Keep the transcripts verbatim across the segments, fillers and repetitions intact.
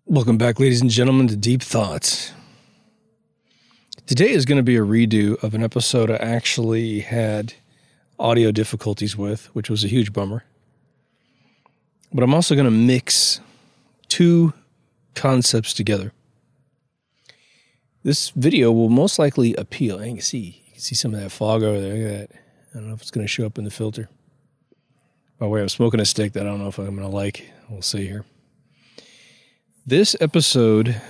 Welcome back, ladies and gentlemen, to Deep Thoughts. Today is going to be a redo of an episode I actually had audio difficulties with, which was a huge bummer. But I'm also going to mix two concepts together. This video will most likely appeal. You can see, you can see some of that fog over there. Look at that. I don't know if it's going to show up in the filter. By the way, I'm smoking a stick that I don't know if I'm going to like. We'll see here. This episode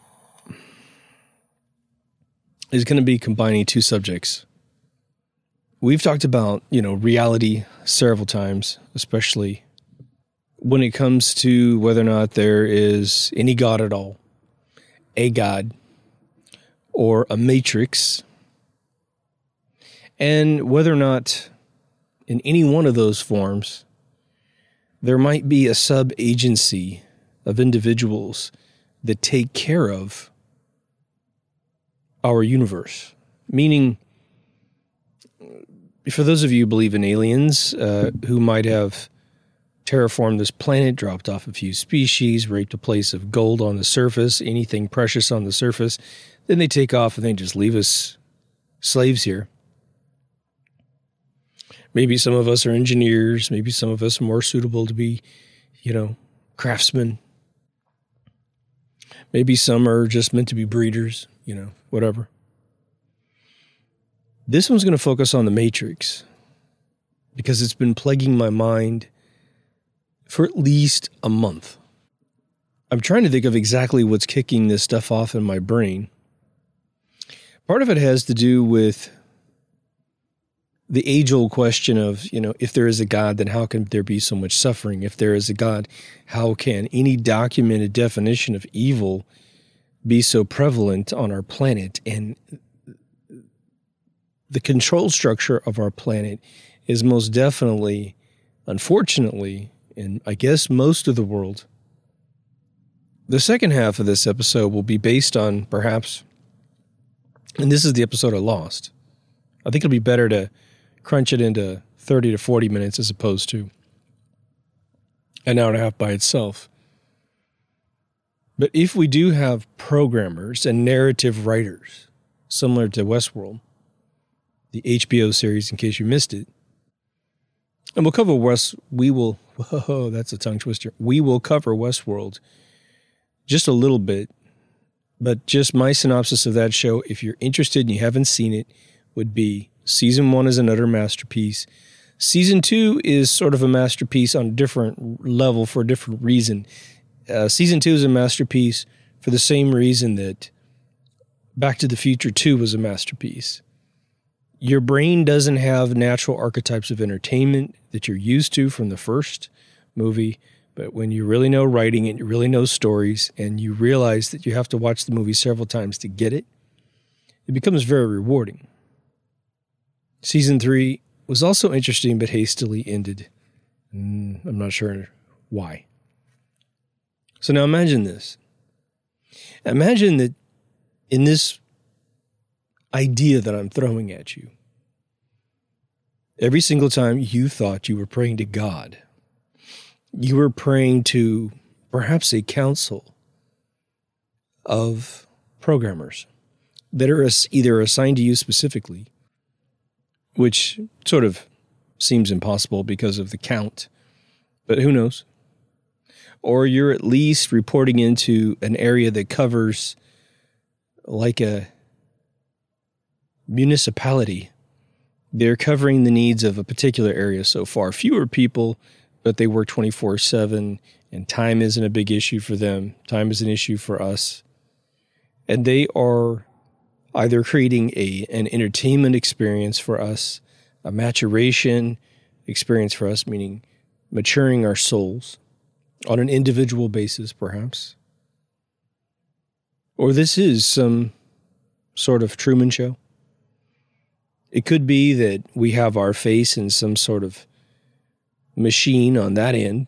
is going to be combining two subjects. We've talked about, you know, reality several times, especially when it comes to whether or not there is any God at all, a God, or a matrix, and whether or not in any one of those forms there might be a sub-agency of individuals that take care of our universe. Meaning, for those of you who believe in aliens, uh, who might have terraformed this planet, dropped off a few species, raped a place of gold on the surface, anything precious on the surface, then they take off and they just leave us slaves here. Maybe some of us are engineers, maybe some of us are more suitable to be, you know, craftsmen. Maybe some are just meant to be breeders, you know, whatever. This one's going to focus on the Matrix because it's been plaguing my mind for at least a month. I'm trying to think of exactly what's kicking this stuff off in my brain. Part of it has to do with the age-old question of, you know, if there is a God, then how can there be so much suffering? If there is a God, how can any documented definition of evil be so prevalent on our planet? And the control structure of our planet is most definitely, unfortunately, in I guess most of the world. The second half of this episode will be based on perhaps, and this is the episode I lost. I think it'll be better to crunch it into thirty to forty minutes as opposed to an hour and a half by itself. But if we do have programmers and narrative writers, similar to Westworld, the H B O series, in case you missed it, and we'll cover West, we will, whoa, that's a tongue twister. We will cover Westworld just a little bit, but just my synopsis of that show, if you're interested and you haven't seen it, would be Season one is an utter masterpiece. Season two is sort of a masterpiece on a different level for a different reason. Uh, season two is a masterpiece for the same reason that Back to the Future two was a masterpiece. Your brain doesn't have natural archetypes of entertainment that you're used to from the first movie, but when you really know writing and you really know stories and you realize that you have to watch the movie several times to get it, it becomes very rewarding. Season three was also interesting, but hastily ended. Mm, I'm not sure why. So now imagine this. Imagine that in this idea that I'm throwing at you, every single time you thought you were praying to God, you were praying to perhaps a council of programmers that are either assigned to you specifically, which sort of seems impossible because of the count, but who knows? Or you're at least reporting into an area that covers like a municipality. They're covering the needs of a particular area so far. Fewer people, but they work twenty-four seven, and time isn't a big issue for them. Time is an issue for us. And they are either creating a an entertainment experience for us, a maturation experience for us, meaning maturing our souls on an individual basis, perhaps. Or this is some sort of Truman Show. It could be that we have our face in some sort of machine on that end.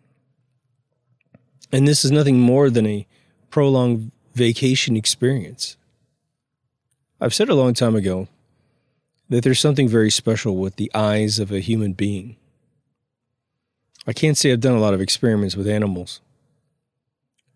And this is nothing more than a prolonged vacation experience. I've said a long time ago that there's something very special with the eyes of a human being. I can't say I've done a lot of experiments with animals.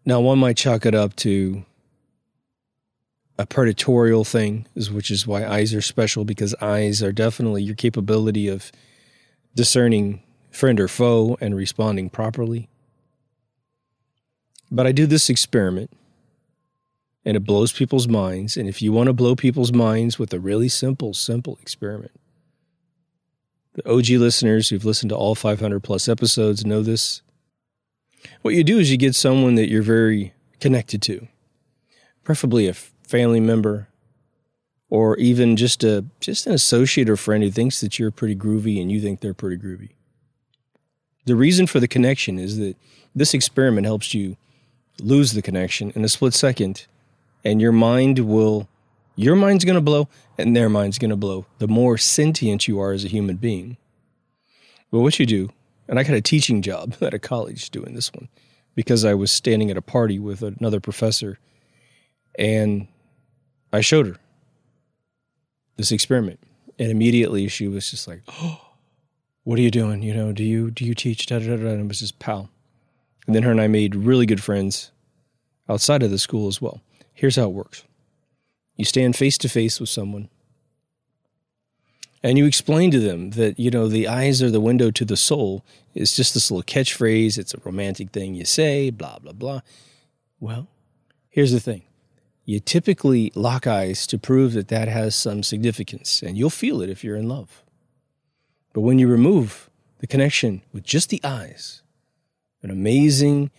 Now, one might chalk it up to a predatorial thing, which is why eyes are special, because eyes are definitely your capability of discerning friend or foe and responding properly. But I do this experiment, and it blows people's minds. And if you want to blow people's minds with a really simple, simple experiment, the O G listeners who've listened to all five hundred plus episodes know this. What you do is you get someone that you're very connected to, preferably a family member, or even just a just an associate or friend who thinks that you're pretty groovy and you think they're pretty groovy. The reason for the connection is that this experiment helps you lose the connection in a split second, and your mind will, your mind's going to blow and their mind's going to blow, the more sentient you are as a human being. But what you do, and I got a teaching job at a college doing this one, because I was standing at a party with another professor, and I showed her this experiment, and immediately she was just like, "Oh, what are you doing? You know, do you do you teach?" Da, da, da, da. And it was just pow. And then her and I made really good friends outside of the school as well. Here's how it works. You stand face to face with someone, and you explain to them that, you know, the eyes are the window to the soul. It's just this little catchphrase. It's a romantic thing you say, blah, blah, blah. Well, here's the thing. You typically lock eyes to prove that that has some significance, and you'll feel it if you're in love. But when you remove the connection with just the eyes, an amazing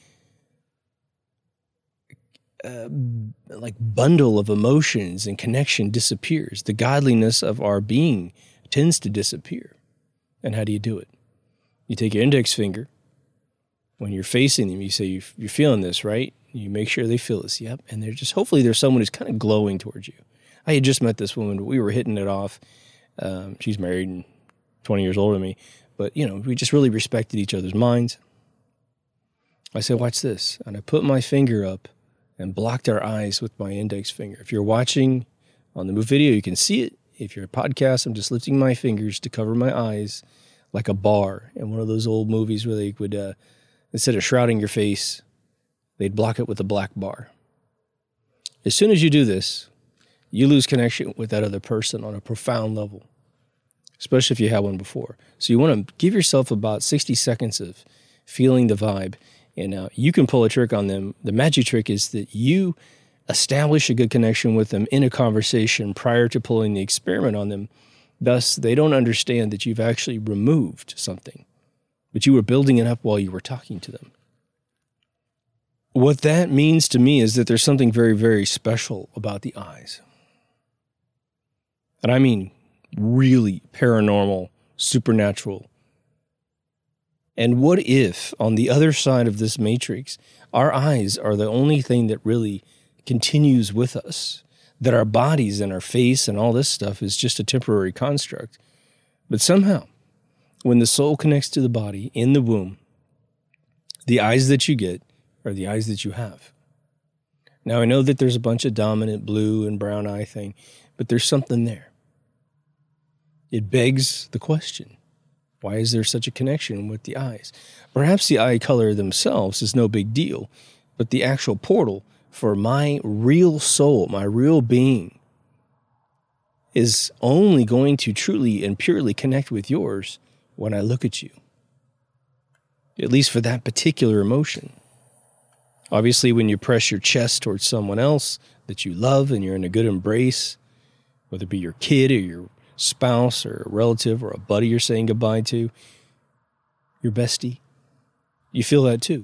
uh, like bundle of emotions and connection disappears. The godliness of our being tends to disappear. And how do you do it? You take your index finger. When you're facing them, you say, you're feeling this, right? You make sure they feel this. Yep. And they're just, hopefully there's someone who's kind of glowing towards you. I had just met this woman. We were hitting it off. Um, she's married and twenty years older than me. But, you know, we just really respected each other's minds. I said, watch this. And I put my finger up and blocked our eyes with my index finger. If you're watching on the video, you can see it. If you're a podcast, I'm just lifting my fingers to cover my eyes like a bar in one of those old movies where they would, uh, instead of shrouding your face, they'd block it with a black bar. As soon as you do this, you lose connection with that other person on a profound level, especially if you had one before. So you want to give yourself about sixty seconds of feeling the vibe, and uh, you can pull a trick on them. The magic trick is that you establish a good connection with them in a conversation prior to pulling the experiment on them. Thus, they don't understand that you've actually removed something, but you were building it up while you were talking to them. What that means to me is that there's something very, very special about the eyes. And I mean really paranormal, supernatural. And what if, on the other side of this matrix, our eyes are the only thing that really continues with us, that our bodies and our face and all this stuff is just a temporary construct. But somehow, when the soul connects to the body in the womb, the eyes that you get are the eyes that you have. Now, I know that there's a bunch of dominant blue and brown eye thing, but there's something there. It begs the question, why is there such a connection with the eyes? Perhaps the eye color themselves is no big deal, but the actual portal for my real soul, my real being, is only going to truly and purely connect with yours when I look at you. At least for that particular emotion. Obviously, when you press your chest towards someone else that you love and you're in a good embrace, whether it be your kid or your spouse or a relative or a buddy you're saying goodbye to, your bestie, you feel that too.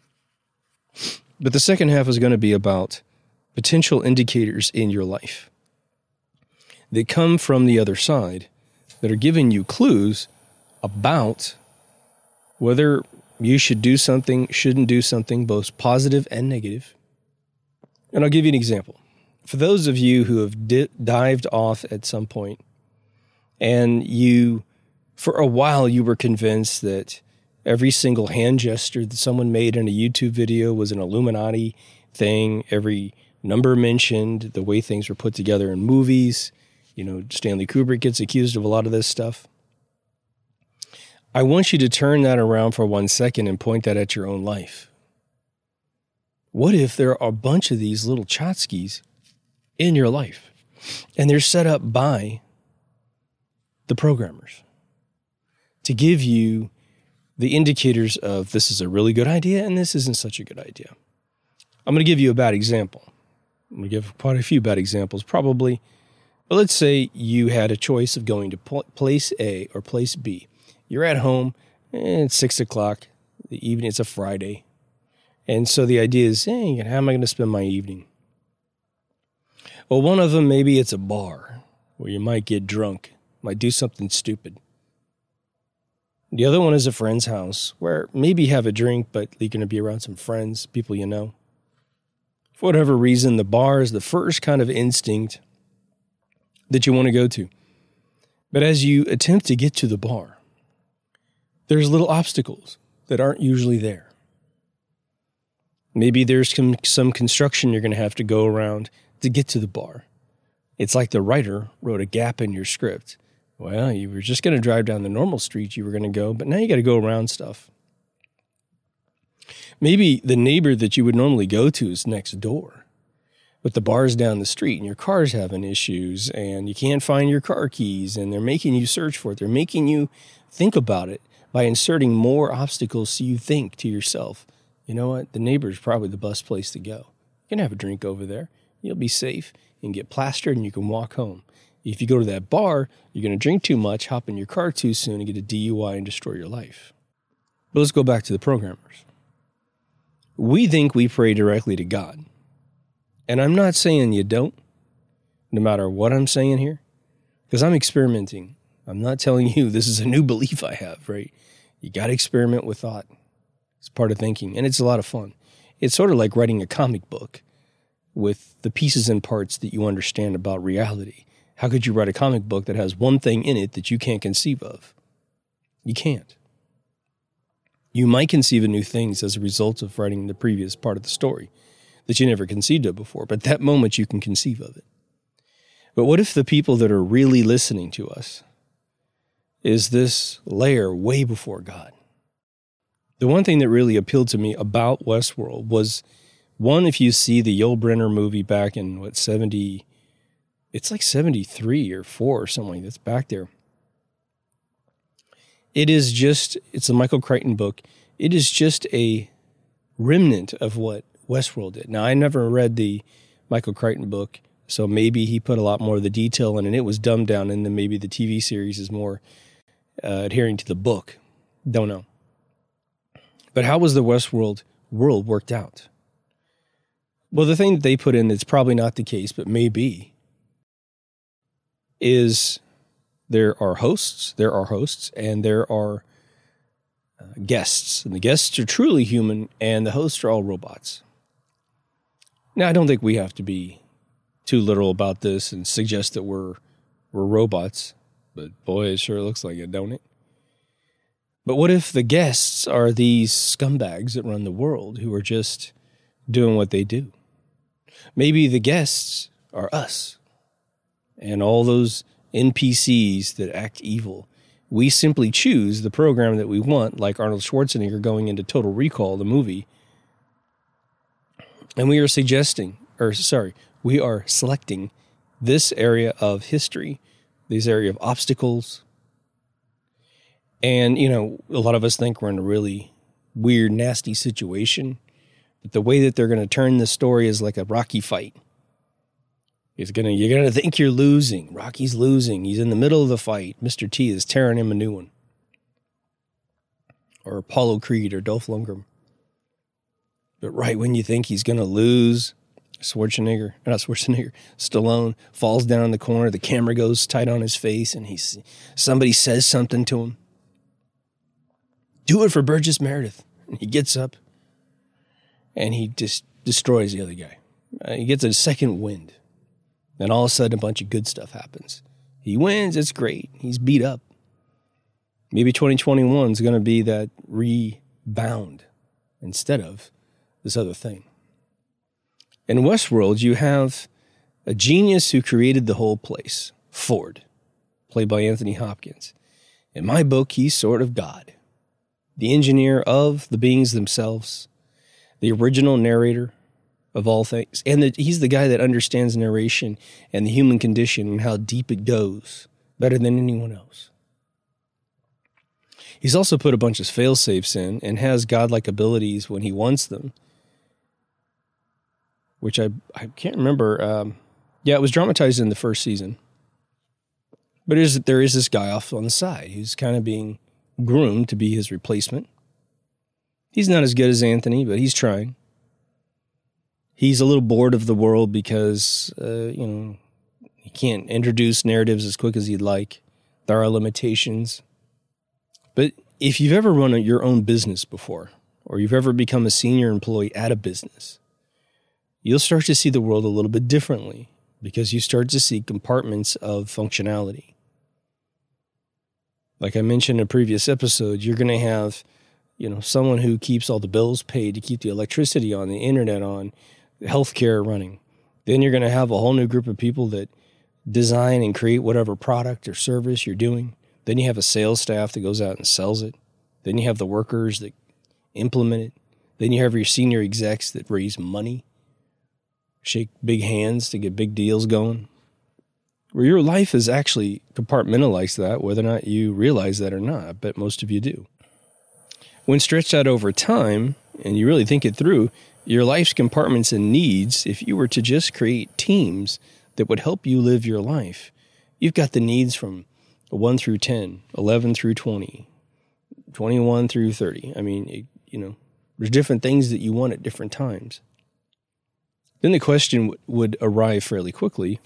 But the second half is going to be about potential indicators in your life that come from the other side that are giving you clues about whether you should do something, shouldn't do something, both positive and negative. And I'll give you an example. For those of you who have di- dived off at some point, and you, for a while, you were convinced that every single hand gesture that someone made in a YouTube video was an Illuminati thing, every number mentioned, the way things were put together in movies. You know, Stanley Kubrick gets accused of a lot of this stuff. I want you to turn that around for one second and point that at your own life. What if there are a bunch of these little tchotchkes in your life, and they're set up by the programmers to give you the indicators of this is a really good idea and this isn't such a good idea? I'm going to give you a bad example. I'm going to give quite a few bad examples, probably. But let's say you had a choice of going to place A or place B. You're at home, and it's six o'clock, the evening, it's a Friday. And so the idea is, hey, how am I going to spend my evening? Well, one of them, maybe it's a bar where you might get drunk, might do something stupid. The other one is a friend's house where maybe you have a drink, but you're going to be around some friends, people you know. For whatever reason, the bar is the first kind of instinct that you want to go to. But as you attempt to get to the bar, there's little obstacles that aren't usually there. Maybe there's some, some construction you're going to have to go around to get to the bar. It's like the writer wrote a gap in your script. Well, you were just going to drive down the normal street you were going to go, but now you got to go around stuff. Maybe the neighbor that you would normally go to is next door, but the bar's down the street and your car's having issues and you can't find your car keys and they're making you search for it. They're making you think about it by inserting more obstacles so you think to yourself, you know what, the neighbor's probably the best place to go. You can have a drink over there. You'll be safe. You can get plastered and you can walk home. If you go to that bar, you're going to drink too much, hop in your car too soon, and get a D U I and destroy your life. But let's go back to the programmers. We think we pray directly to God. And I'm not saying you don't, no matter what I'm saying here, because I'm experimenting. I'm not telling you this is a new belief I have, right? You got to experiment with thought. It's part of thinking, and it's a lot of fun. It's sort of like writing a comic book with the pieces and parts that you understand about reality. How could you write a comic book that has one thing in it that you can't conceive of? You can't. You might conceive of new things as a result of writing the previous part of the story that you never conceived of before, but that moment you can conceive of it. But what if the people that are really listening to us is this layer way before God? The one thing that really appealed to me about Westworld was, one, if you see the Yul Brynner movie back in, what, seventy, it's like seventy-three or four or something like that's back there. It is just, it's a Michael Crichton book. It is just a remnant of what Westworld did. Now, I never read the Michael Crichton book, so maybe he put a lot more of the detail in and it was dumbed down, and then maybe the T V series is more uh, adhering to the book. Don't know. But how was the Westworld world worked out? Well, the thing that they put in that's probably not the case, but may be, is there are hosts, there are hosts, and there are uh, guests. And the guests are truly human, and the hosts are all robots. Now, I don't think we have to be too literal about this and suggest that we're we're robots, but boy, it sure looks like it, don't it? But what if the guests are these scumbags that run the world who are just doing what they do? Maybe the guests are us and all those N P Cs that act evil. We simply choose the program that we want, like Arnold Schwarzenegger going into Total Recall, the movie. And we are suggesting, or sorry, we are selecting this area of history, this area of obstacles. And, you know, a lot of us think we're in a really weird, nasty situation. But the way that they're going to turn the story is like a Rocky fight. It's gonna, you're going to think you're losing. Rocky's losing. He's in the middle of the fight. Mister T is tearing him a new one. Or Apollo Creed or Dolph Lundgren. But right when you think he's going to lose, Schwarzenegger, not Schwarzenegger, Stallone falls down in the corner. The camera goes tight on his face and he's, somebody says something to him. Do it for Burgess Meredith. And he gets up and he just destroys the other guy. Uh, he gets a second wind. Then all of a sudden, a bunch of good stuff happens. He wins. It's great. He's beat up. Maybe twenty twenty-one is going to be that rebound instead of this other thing. In Westworld, you have a genius who created the whole place, Ford, played by Anthony Hopkins. In my book, he's sort of God, the engineer of the beings themselves, the original narrator, of all things. And that he's the guy that understands narration and the human condition and how deep it goes better than anyone else. He's also put a bunch of fail-safes in and has godlike abilities when he wants them, which I, I can't remember. Um, yeah, it was dramatized in the first season. But it is, there is this guy off on the side who's kind of being groomed to be his replacement. He's not as good as Anthony, but he's trying. He's a little bored of the world because, uh, you know, he can't introduce narratives as quick as he'd like. There are limitations. But if you've ever run a, your own business before, or you've ever become a senior employee at a business, you'll start to see the world a little bit differently because you start to see compartments of functionality. Like I mentioned in a previous episode, you're going to have, you know, someone who keeps all the bills paid to keep the electricity on, the internet on, the healthcare running. Then you're going to have a whole new group of people that design and create whatever product or service you're doing. Then you have a sales staff that goes out and sells it. Then you have the workers that implement it. Then you have your senior execs that raise money, shake big hands to get big deals going. Where your life is actually compartmentalized that, whether or not you realize that or not. I bet most of you do. When stretched out over time, and you really think it through, your life's compartments and needs, if you were to just create teams that would help you live your life, you've got the needs from one through ten, eleven through twenty, twenty-one through thirty. I mean, it, you know, there's different things that you want at different times. Then the question w- would arrive fairly quickly,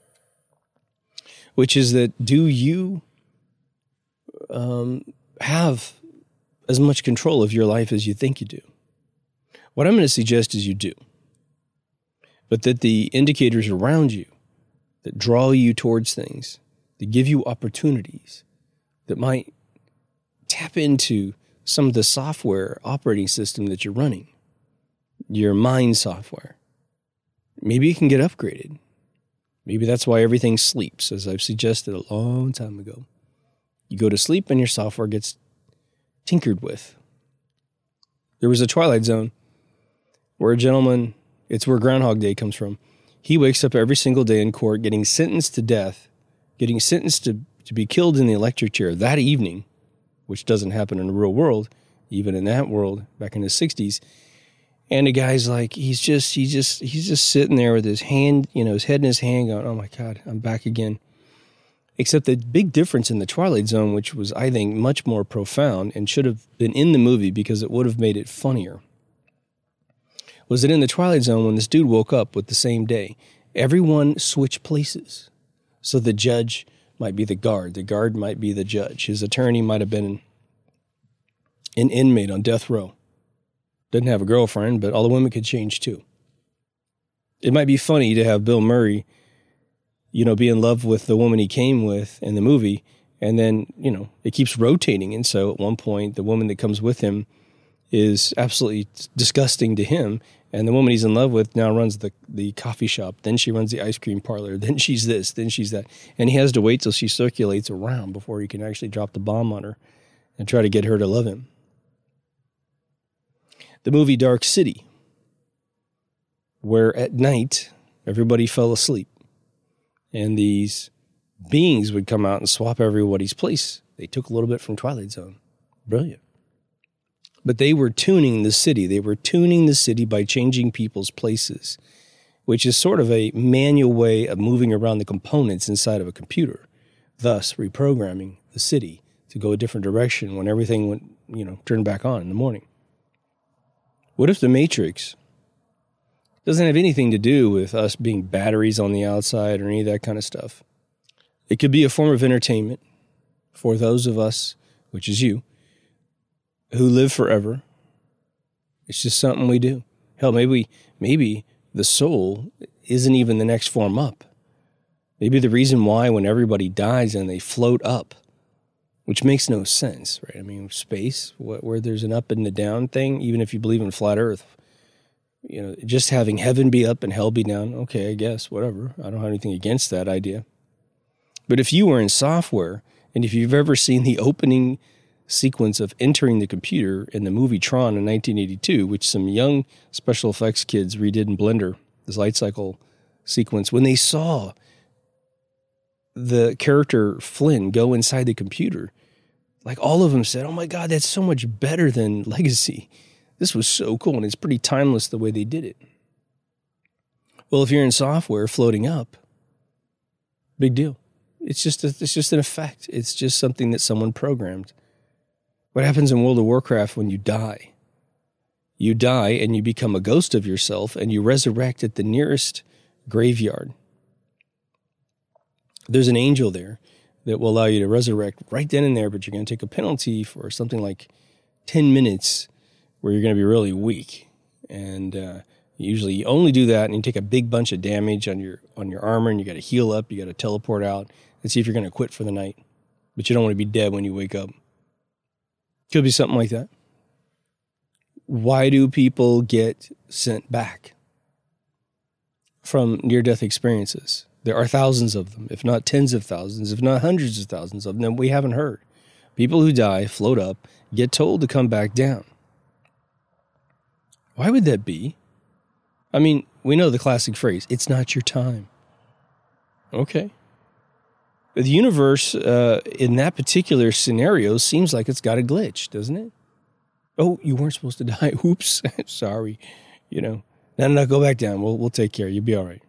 which is that do you um, have as much control of your life as you think you do? What I'm going to suggest is you do, but that the indicators around you that draw you towards things, that give you opportunities, that might tap into some of the software operating system that you're running, your mind software. Maybe it can get upgraded. Maybe that's why everything sleeps, as I've suggested a long time ago. You go to sleep and your software gets tinkered with. There was a Twilight Zone where a gentleman, it's where Groundhog Day comes from, he wakes up every single day in court getting sentenced to death, getting sentenced to, to be killed in the electric chair that evening, which doesn't happen in the real world, even in that world back in the sixties. And the guy's like, he's just, he just, he's just sitting there with his hand, you know, his head in his hand going, oh my God, I'm back again. Except the big difference in the Twilight Zone, which was, I think, much more profound and should have been in the movie because it would have made it funnier, was that in the Twilight Zone, when this dude woke up with the same day, everyone switched places. So the judge might be the guard. The guard might be the judge. His attorney might have been an inmate on death row. Didn't have a girlfriend, but all the women could change too. It might be funny to have Bill Murray, you know, be in love with the woman he came with in the movie, and then, you know, it keeps rotating. And so at one point, the woman that comes with him is absolutely disgusting to him, and the woman he's in love with now runs the, the coffee shop. Then she runs the ice cream parlor. Then she's this. Then she's that. And he has to wait till she circulates around before he can actually drop the bomb on her and try to get her to love him. The movie Dark City, where at night everybody fell asleep and these beings would come out and swap everybody's place. They took a little bit from Twilight Zone. Brilliant. But they were tuning the city. They were tuning the city by changing people's places, which is sort of a manual way of moving around the components inside of a computer, thus reprogramming the city to go a different direction when everything went, you know, turned back on in the morning. What if the Matrix doesn't have anything to do with us being batteries on the outside or any of that kind of stuff? It could be a form of entertainment for those of us, which is you, who live forever. It's just something we do. Hell, maybe maybe the soul isn't even the next form up. Maybe the reason why when everybody dies and they float up, which makes no sense, right? I mean, space, where there's an up and a down thing, even if you believe in flat earth, you know, just having heaven be up and hell be down, okay, I guess, whatever. I don't have anything against that idea. But if you were in software, and if you've ever seen the opening sequence of entering the computer in the movie Tron in nineteen eighty-two, which some young special effects kids redid in Blender, this light cycle sequence, when they saw the character Flynn go inside the computer, like all of them said, oh my God, that's so much better than Legacy. This was so cool, and it's pretty timeless the way they did it. Well, if you're in software floating up, big deal. It's just a, it's just an effect. It's just something that someone programmed. What happens in World of Warcraft when you die? You die and you become a ghost of yourself, and you resurrect at the nearest graveyard. There's an angel there that will allow you to resurrect right then and there, but you're going to take a penalty for something like ten minutes where you're going to be really weak. And uh, usually you only do that and you take a big bunch of damage on your on your armor, and you got to heal up, you got to teleport out and see if you're going to quit for the night. But you don't want to be dead when you wake up. Could be something like that. Why do people get sent back from near-death experiences? There are thousands of them, if not tens of thousands, if not hundreds of thousands of them we haven't heard. People who die, float up, get told to come back down. Why would that be? I mean, we know the classic phrase, it's not your time. Okay. The universe, uh, in that particular scenario, seems like it's got a glitch, doesn't it? Oh, you weren't supposed to die. Oops. Sorry. You know, no, no, no, go back down. We'll, we'll take care. You'll be all right.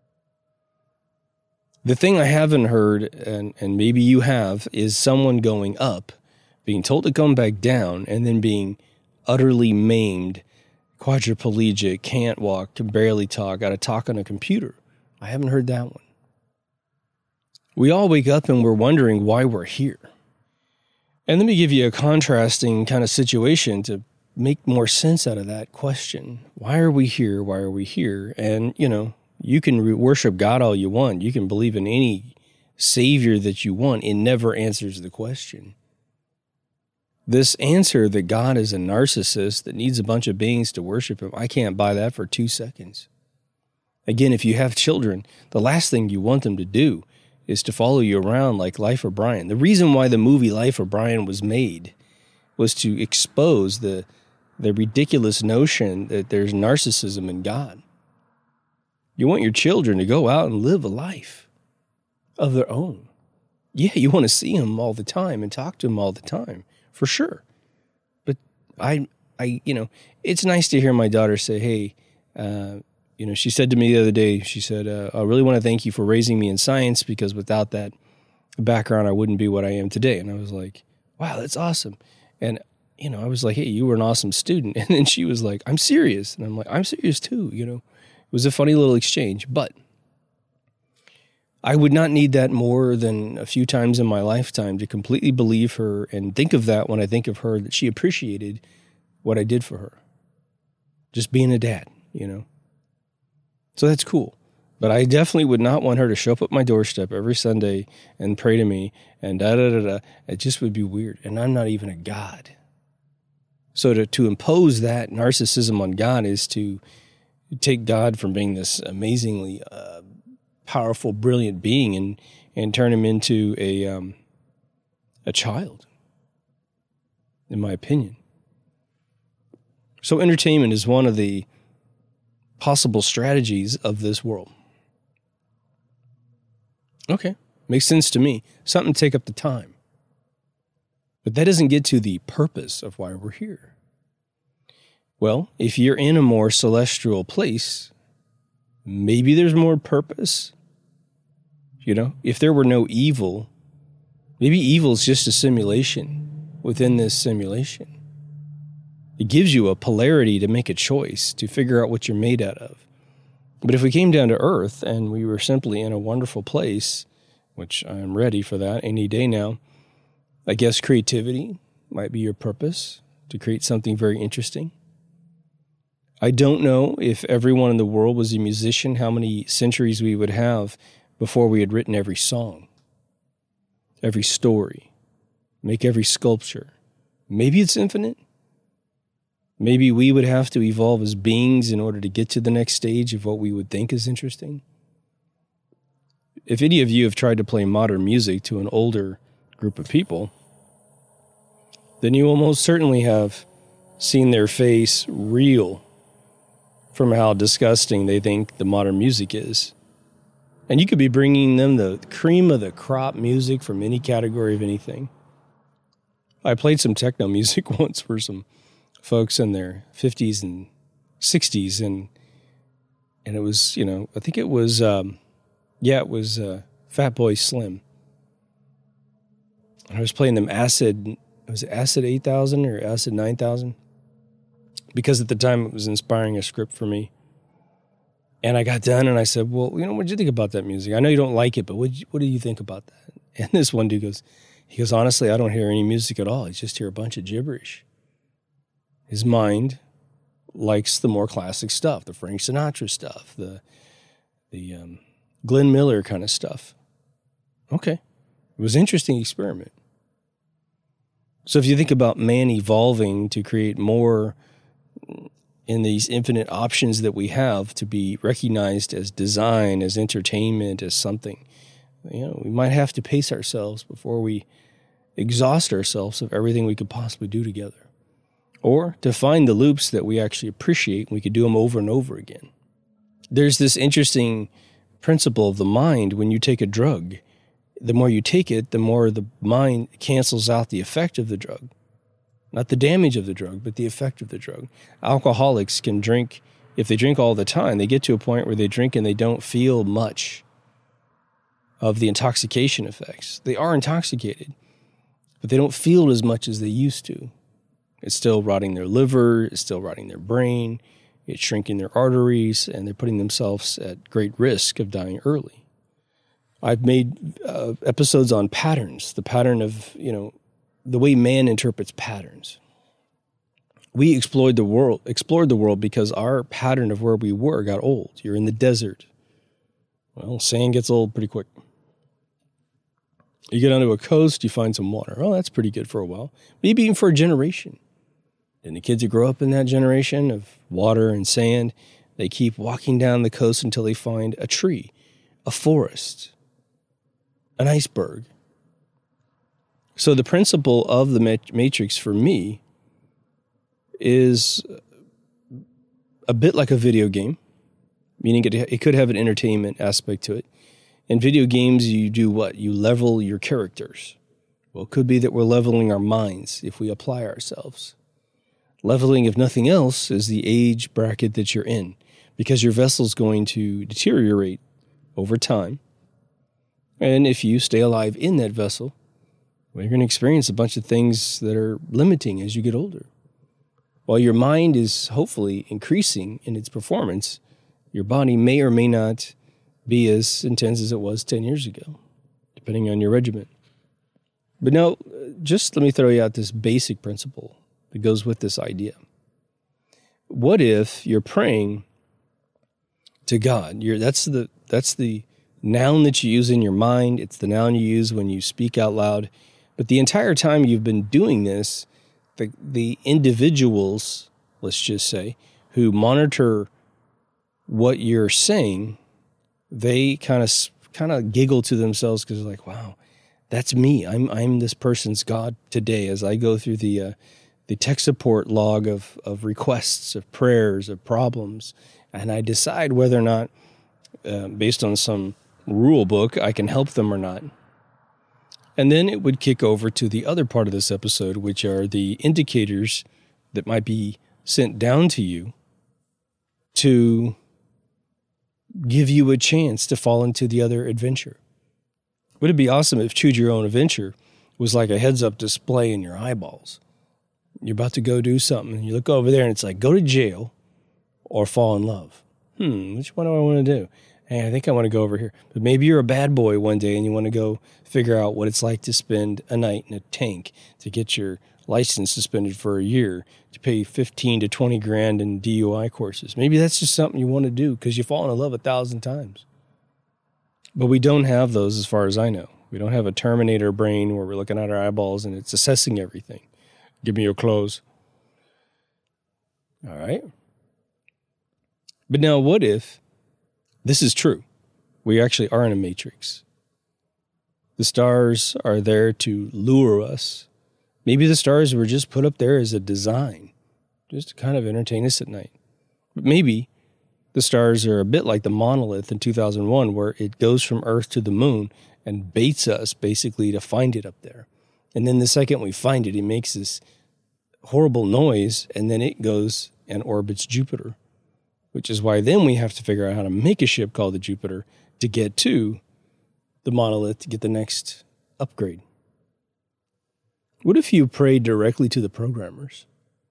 The thing I haven't heard, and, and maybe you have, is someone going up, being told to come back down, and then being utterly maimed, quadriplegic, can't walk, can barely talk, got to talk on a computer. I haven't heard that one. We all wake up and we're wondering why we're here. And let me give you a contrasting kind of situation to make more sense out of that question. Why are we here? Why are we here? And, you know, you can re- worship God all you want. You can believe in any savior that you want. It never answers the question. This answer that God is a narcissist that needs a bunch of beings to worship him, I can't buy that for two seconds. Again, if you have children, the last thing you want them to do is to follow you around like Life of Brian. The reason why the movie Life of Brian was made was to expose the, the ridiculous notion that there's narcissism in God. You want your children to go out and live a life of their own. Yeah, you want to see them all the time and talk to them all the time, for sure. But I, I, you know, it's nice to hear my daughter say, hey, uh, you know, she said to me the other day, she said, uh, I really want to thank you for raising me in science, because without that background, I wouldn't be what I am today. And I was like, wow, that's awesome. And, you know, I was like, hey, you were an awesome student. And then she was like, I'm serious. And I'm like, I'm serious too, you know. It was a funny little exchange, but I would not need that more than a few times in my lifetime to completely believe her and think of that when I think of her, that she appreciated what I did for her. Just being a dad, you know. So that's cool. But I definitely would not want her to show up at my doorstep every Sunday and pray to me and da-da-da-da. It just would be weird. And I'm not even a God. So to, to impose that narcissism on God is to take God from being this amazingly uh, powerful, brilliant being and, and turn him into a, um, a child, in my opinion. So entertainment is one of the possible strategies of this world. Okay, makes sense to me. Something to take up the time. But that doesn't get to the purpose of why we're here. Well, if you're in a more celestial place, maybe there's more purpose. You know, if there were no evil, maybe evil is just a simulation within this simulation. It gives you a polarity to make a choice, to figure out what you're made out of. But if we came down to earth and we were simply in a wonderful place, which I'm ready for that any day now, I guess creativity might be your purpose, to create something very interesting. I don't know if everyone in the world was a musician, how many centuries we would have before we had written every song, every story, make every sculpture. Maybe it's infinite. Maybe we would have to evolve as beings in order to get to the next stage of what we would think is interesting. If any of you have tried to play modern music to an older group of people, then you almost certainly have seen their face reel from how disgusting they think the modern music is. And you could be bringing them the cream of the crop music from any category of anything. I played some techno music once for some folks in their fifties and sixties, and and it was, you know, I think it was, um, yeah, it was uh, Fatboy Slim. And I was playing them Acid, was it Acid eight thousand or Acid nine thousand? Because at the time it was inspiring a script for me. And I got done and I said, well, you know, what did you think about that music? I know you don't like it, but what, what do you think about that? And this one dude goes, he goes, honestly, I don't hear any music at all. I just hear a bunch of gibberish. His mind likes the more classic stuff, the Frank Sinatra stuff, the the um, Glenn Miller kind of stuff. Okay. It was an interesting experiment. So if you think about man evolving to create more in these infinite options that we have to be recognized as design, as entertainment, as something, you know, we might have to pace ourselves before we exhaust ourselves of everything we could possibly do together. Or to find the loops that we actually appreciate, we could do them over and over again. There's this interesting principle of the mind when you take a drug. The more you take it, the more the mind cancels out the effect of the drug. Not the damage of the drug, but the effect of the drug. Alcoholics can drink, if they drink all the time, they get to a point where they drink and they don't feel much of the intoxication effects. They are intoxicated, but they don't feel as much as they used to. It's still rotting their liver, it's still rotting their brain, it's shrinking their arteries, and they're putting themselves at great risk of dying early. I've made uh, episodes on patterns, the pattern of, you know, the way man interprets patterns. We explored the world, explored the world because our pattern of where we were got old. You're in the desert. Well, sand gets old pretty quick. You get onto a coast, you find some water. Oh, that's pretty good for a while. Maybe even for a generation. And the kids that grow up in that generation of water and sand, they keep walking down the coast until they find a tree, a forest, an iceberg. So the principle of the Matrix for me is a bit like a video game, meaning it, it could have an entertainment aspect to it. In video games, you do what? You level your characters. Well, it could be that we're leveling our minds if we apply ourselves. Leveling, if nothing else, is the age bracket that you're in, because your vessel's going to deteriorate over time. And if you stay alive in that vessel, well, you're going to experience a bunch of things that are limiting as you get older. While your mind is hopefully increasing in its performance, your body may or may not be as intense as it was ten years ago, depending on your regimen. But now, just let me throw you out this basic principle that goes with this idea. What if you're praying to God? You're, that's the that's the noun that you use in your mind. It's the noun you use when you speak out loud. But the entire time you've been doing this, the the individuals, let's just say, who monitor what you're saying, they kind of kind of giggle to themselves because they're like, wow, that's me. I'm I'm this person's God today as I go through the uh, the tech support log of, of requests, of prayers, of problems, and I decide whether or not, uh, based on some rule book, I can help them or not. And then it would kick over to the other part of this episode, which are the indicators that might be sent down to you to give you a chance to fall into the other adventure. Would it be awesome if Choose Your Own Adventure was like a heads-up display in your eyeballs? You're about to go do something, and you look over there, and it's like, go to jail or fall in love. Hmm, which one do I want to do? Hey, I think I want to go over here. But maybe you're a bad boy one day, and you want to go figure out what it's like to spend a night in a tank, to get your license suspended for a year, to pay fifteen to twenty grand in D U I courses. Maybe that's just something you want to do because you've fallen in love a thousand times. But we don't have those as far as I know. We don't have a Terminator brain where we're looking at our eyeballs and it's assessing everything. Give me your clothes. All right. But now what if this is true? We actually are in a matrix. The stars are there to lure us Maybe the stars were just put up there as a design, just to kind of entertain us at night. But maybe the stars are a bit like the monolith in two thousand one, where it goes from Earth to the moon and baits us basically to find it up there. And then the second we find it, it makes this horrible noise, and then it goes and orbits Jupiter, which is why then we have to figure out how to make a ship called the Jupiter to get to the monolith to get the next upgrade. What if you prayed directly to the programmers?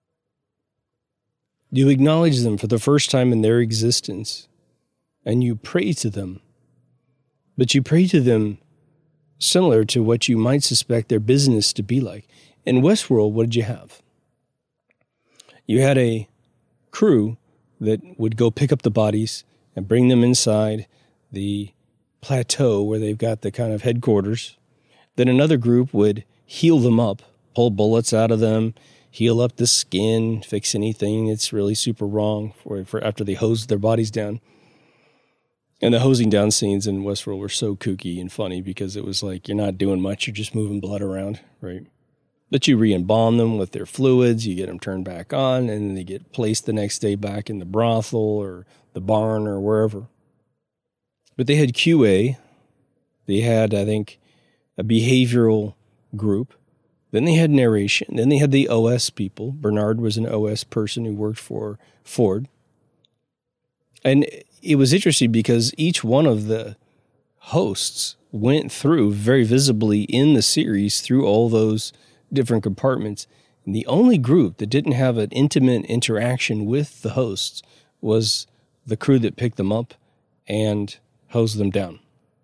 You acknowledge them for the first time in their existence, and you pray to them. But you pray to them similar to what you might suspect their business to be like. In Westworld, what did you have? You had a crew that would go pick up the bodies and bring them inside the plateau where they've got the kind of headquarters. Then another group would heal them up, pull bullets out of them, heal up the skin, fix anything that's really super wrong for, for after they hosed their bodies down. And the hosing down scenes in Westworld were so kooky and funny because it was like you're not doing much, you're just moving blood around, right? But you re-embalm them with their fluids, you get them turned back on, and then they get placed the next day back in the brothel or the barn or wherever. But they had Q A, they had, I think, a behavioral group, then they had narration, then they had the O S people. Bernard was an O S person who worked for Ford. And it was interesting because each one of the hosts went through very visibly in the series through all those different compartments. And the only group that didn't have an intimate interaction with the hosts was the crew that picked them up and hosed them down.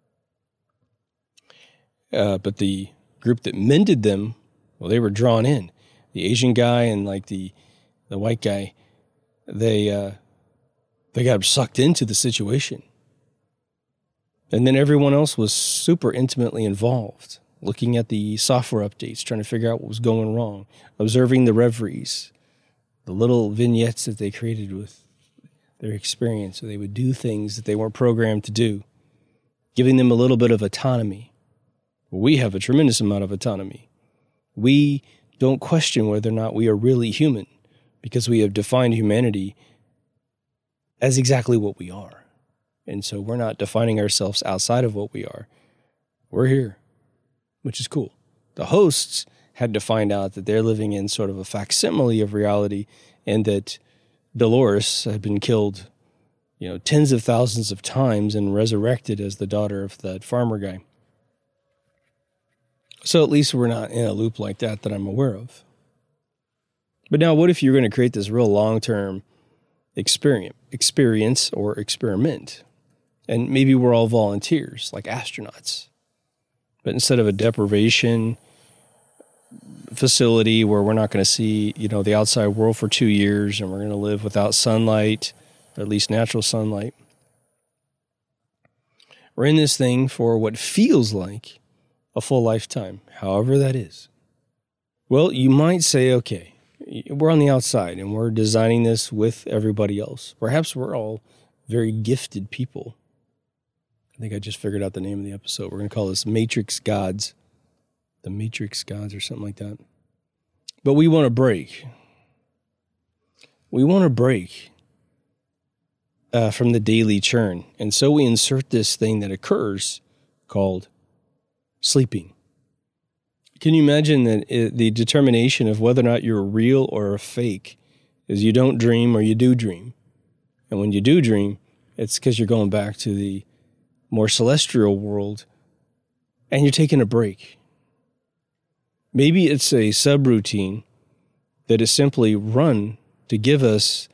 Uh, but the group that mended them, well, they were drawn in. The Asian guy and like the the white guy, they uh, they got sucked into the situation. And then everyone else was super intimately involved, looking at the software updates, trying to figure out what was going wrong, observing the reveries, the little vignettes that they created with their experience. So they would do things that they weren't programmed to do, giving them a little bit of autonomy. We have a tremendous amount of autonomy. We don't question whether or not we are really human because we have defined humanity as exactly what we are. And so we're not defining ourselves outside of what we are. We're here, which is cool. The hosts had to find out that they're living in sort of a facsimile of reality and that Dolores had been killed, you know, tens of thousands of times and resurrected as the daughter of that farmer guy. So at least we're not in a loop like that that I'm aware of. But now what if you're going to create this real long-term experience, experience or experiment? And maybe we're all volunteers, like astronauts. But instead of a deprivation facility where we're not going to see, you know, the outside world for two years and we're going to live without sunlight, or at least natural sunlight, we're in this thing for what feels like a full lifetime, however that is. Well, you might say, okay, we're on the outside and we're designing this with everybody else. Perhaps we're all very gifted people. I think I just figured out the name of the episode. We're going to call this Matrix Gods. The Matrix Gods or something like that. But we want to break. We want to break uh, from the daily churn. And so we insert this thing that occurs called sleeping. Can you imagine that it, the determination of whether or not you're real or a fake is you don't dream or you do dream. And when you do dream, it's because you're going back to the more celestial world and you're taking a break. Maybe it's a subroutine that is simply run to give us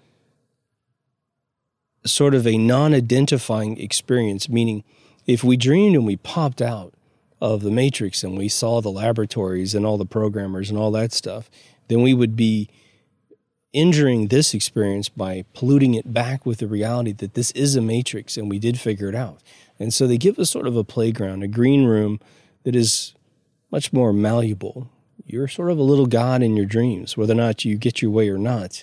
sort of a non-identifying experience, meaning if we dreamed and we popped out of the Matrix and we saw the laboratories and all the programmers and all that stuff, then we would be injuring this experience by polluting it back with the reality that this is a Matrix and we did figure it out. And so they give us sort of a playground, a green room that is much more malleable. You're sort of a little god in your dreams, whether or not you get your way or not.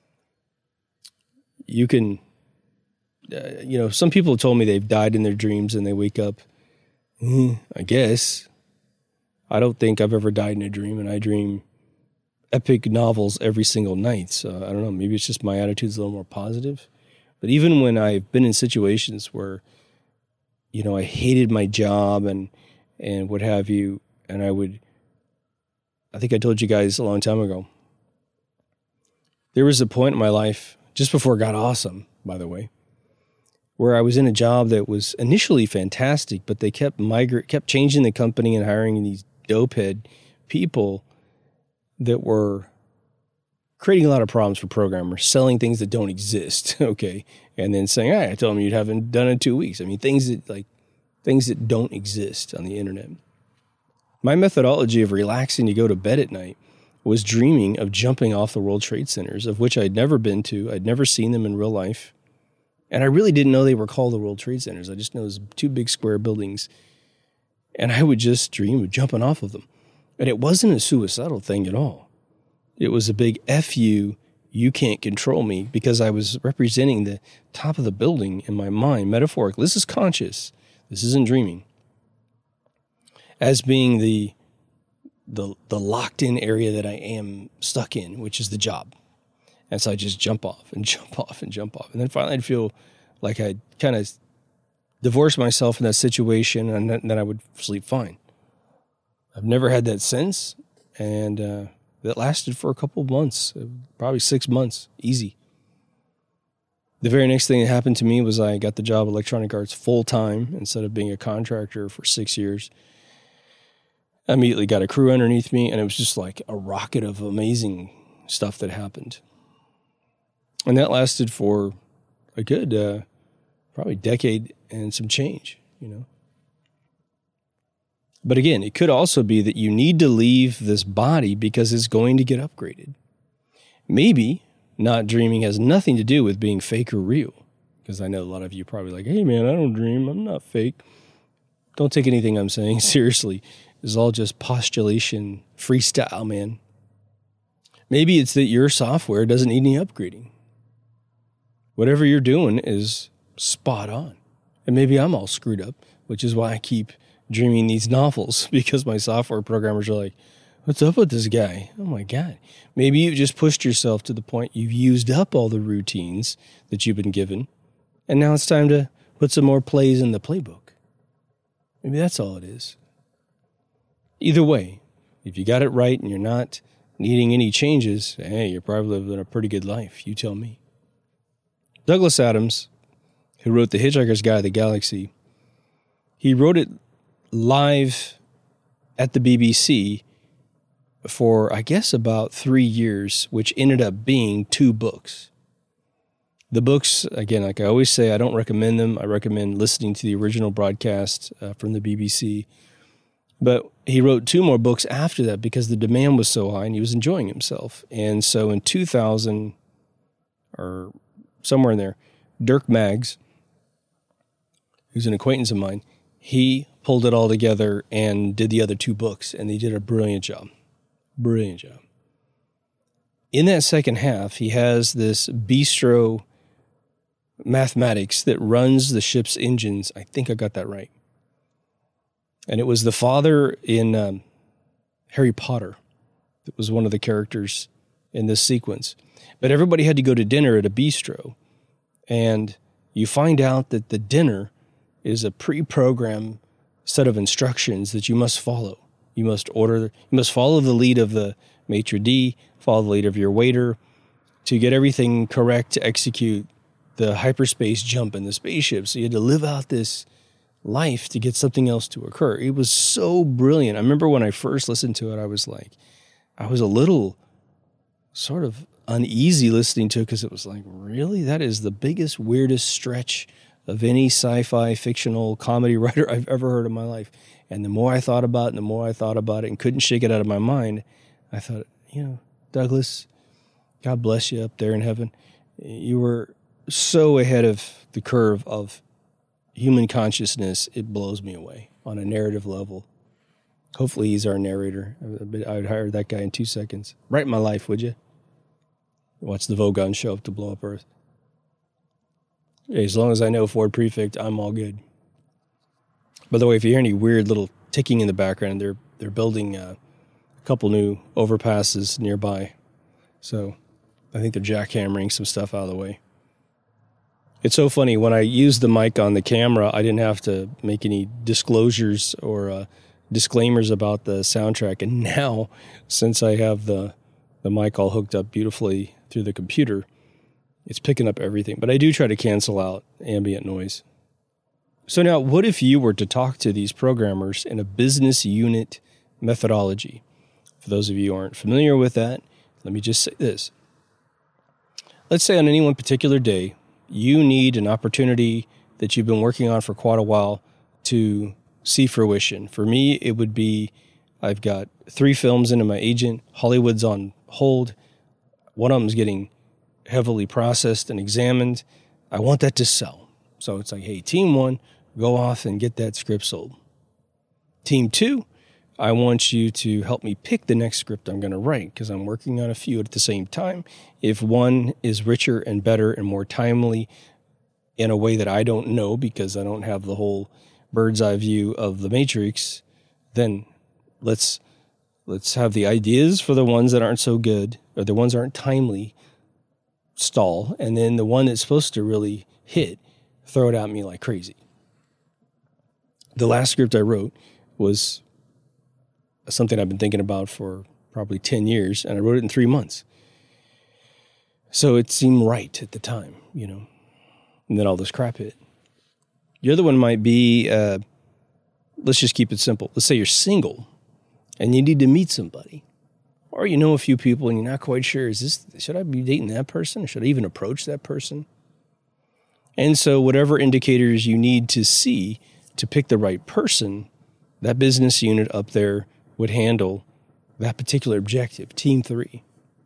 You can, uh, you know, some people have told me they've died in their dreams and they wake up. Mm, I guess. I don't think I've ever died in a dream, and I dream epic novels every single night. So I don't know, maybe it's just my attitude's a little more positive. But even when I've been in situations where, you know, I hated my job and and what have you, and I would, I think I told you guys a long time ago, there was a point in my life, just before it got awesome, by the way, where I was in a job that was initially fantastic, but they kept migrate, kept changing the company and hiring these dopehead people that were creating a lot of problems for programmers, selling things that don't exist, okay, and then saying, "Hey, I told them you'd have it done in two weeks." I mean, things that like things that don't exist on the internet. My methodology of relaxing to go to bed at night was dreaming of jumping off the World Trade Centers, of which I'd never been to. I'd never seen them in real life. And I really didn't know they were called the World Trade Centers. I just know it was two big square buildings. And I would just dream of jumping off of them. And it wasn't a suicidal thing at all. It was a big F you, you can't control me, because I was representing the top of the building in my mind, metaphorically. This is conscious. This isn't dreaming. As being the, the, the locked-in area that I am stuck in, which is the job. And so I just jump off and jump off and jump off. And then finally I'd feel like I'd kind of divorce myself in that situation, and then I would sleep fine. I've never had that since, and uh, that lasted for a couple of months, probably six months, easy. The very next thing that happened to me was I got the job at Electronic Arts full-time instead of being a contractor for six years. I immediately got a crew underneath me, and it was just like a rocket of amazing stuff that happened. And that lasted for a good, uh, probably decade and some change, you know. But again, it could also be that you need to leave this body because it's going to get upgraded. Maybe not dreaming has nothing to do with being fake or real. Because I know a lot of you are probably like, "Hey man, I don't dream. I'm not fake." Don't take anything I'm saying seriously. It's all just postulation, freestyle, man. Maybe it's that your software doesn't need any upgrading. Whatever you're doing is spot on. And maybe I'm all screwed up, which is why I keep dreaming these novels, because my software programmers are like, "What's up with this guy? Oh my God." Maybe you've just pushed yourself to the point you've used up all the routines that you've been given, and now it's time to put some more plays in the playbook. Maybe that's all it is. Either way, if you got it right and you're not needing any changes, hey, you're probably living a pretty good life. You tell me. Douglas Adams, who wrote The Hitchhiker's Guide to the Galaxy, he wrote it live at the B B C for, I guess, about three years, which ended up being two books. The books, again, like I always say, I don't recommend them. I recommend listening to the original broadcast uh, from the B B C. But he wrote two more books after that because the demand was so high and he was enjoying himself. And so in two thousand, or somewhere in there, Dirk Maggs, who's an acquaintance of mine, he pulled it all together and did the other two books, and they did a brilliant job. Brilliant job. In that second half, he has this bistro mathematics that runs the ship's engines. I think I got that right. And it was the father in um, Harry Potter that was one of the characters in this sequence. But everybody had to go to dinner at a bistro. And you find out that the dinner is a pre-programmed set of instructions that you must follow. You must order, you must follow the lead of the maitre d', follow the lead of your waiter to get everything correct to execute the hyperspace jump in the spaceship. So you had to live out this life to get something else to occur. It was so brilliant. I remember when I first listened to it, I was like, I was a little sort of uneasy listening to it because it was like, really? That is the biggest, weirdest stretch of any sci-fi fictional comedy writer I've ever heard in my life. And the more I thought about it, and the more I thought about it and couldn't shake it out of my mind, I thought, you know, Douglas, God bless you up there in heaven. You were so ahead of the curve of human consciousness, it blows me away on a narrative level. Hopefully he's our narrator. I would hire that guy in two seconds. Write my life, would you? Watch the Vogon show up to blow up Earth. Yeah, as long as I know Ford Prefect, I'm all good. By the way, if you hear any weird little ticking in the background, they're they're building uh, a couple new overpasses nearby. So I think they're jackhammering some stuff out of the way. It's so funny. When I used the mic on the camera, I didn't have to make any disclosures or uh, disclaimers about the soundtrack. And now, since I have the, the mic all hooked up beautifully through the computer, it's picking up everything. But I do try to cancel out ambient noise. So now, what if you were to talk to these programmers in a business unit methodology? For those of you who aren't familiar with that, let me just say this. Let's say on any one particular day, you need an opportunity that you've been working on for quite a while to see fruition. For me, it would be, I've got three films into my agent. Hollywood's on hold. One of them's getting heavily processed and examined. I want that to sell. So it's like, hey, team one, go off and get that script sold. Team two, I want you to help me pick the next script I'm going to write because I'm working on a few at the same time. If one is richer and better and more timely in a way that I don't know because I don't have the whole bird's eye view of the Matrix, then let's let's have the ideas for the ones that aren't so good or the ones that aren't timely stall, and then the one that's supposed to really hit, throw it at me like crazy. The last script I wrote was something I've been thinking about for probably ten years, and I wrote it in three months. So it seemed right at the time, you know, and then all this crap hit. The other one might be, uh, let's just keep it simple. Let's say you're single and you need to meet somebody, or you know a few people and you're not quite sure, is this, should I be dating that person? Or should I even approach that person? And so whatever indicators you need to see to pick the right person, that business unit up there would handle that particular objective, team three.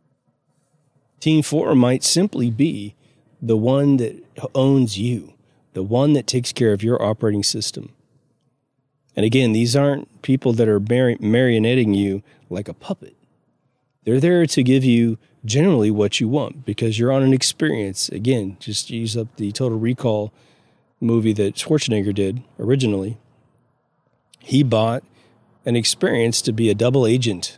Team four might simply be the one that owns you, the one that takes care of your operating system. And again, these aren't people that are mar- marionetting you like a puppet. They're there to give you generally what you want because you're on an experience. Again, just use up the Total Recall movie that Schwarzenegger did originally. He bought an experience to be a double agent,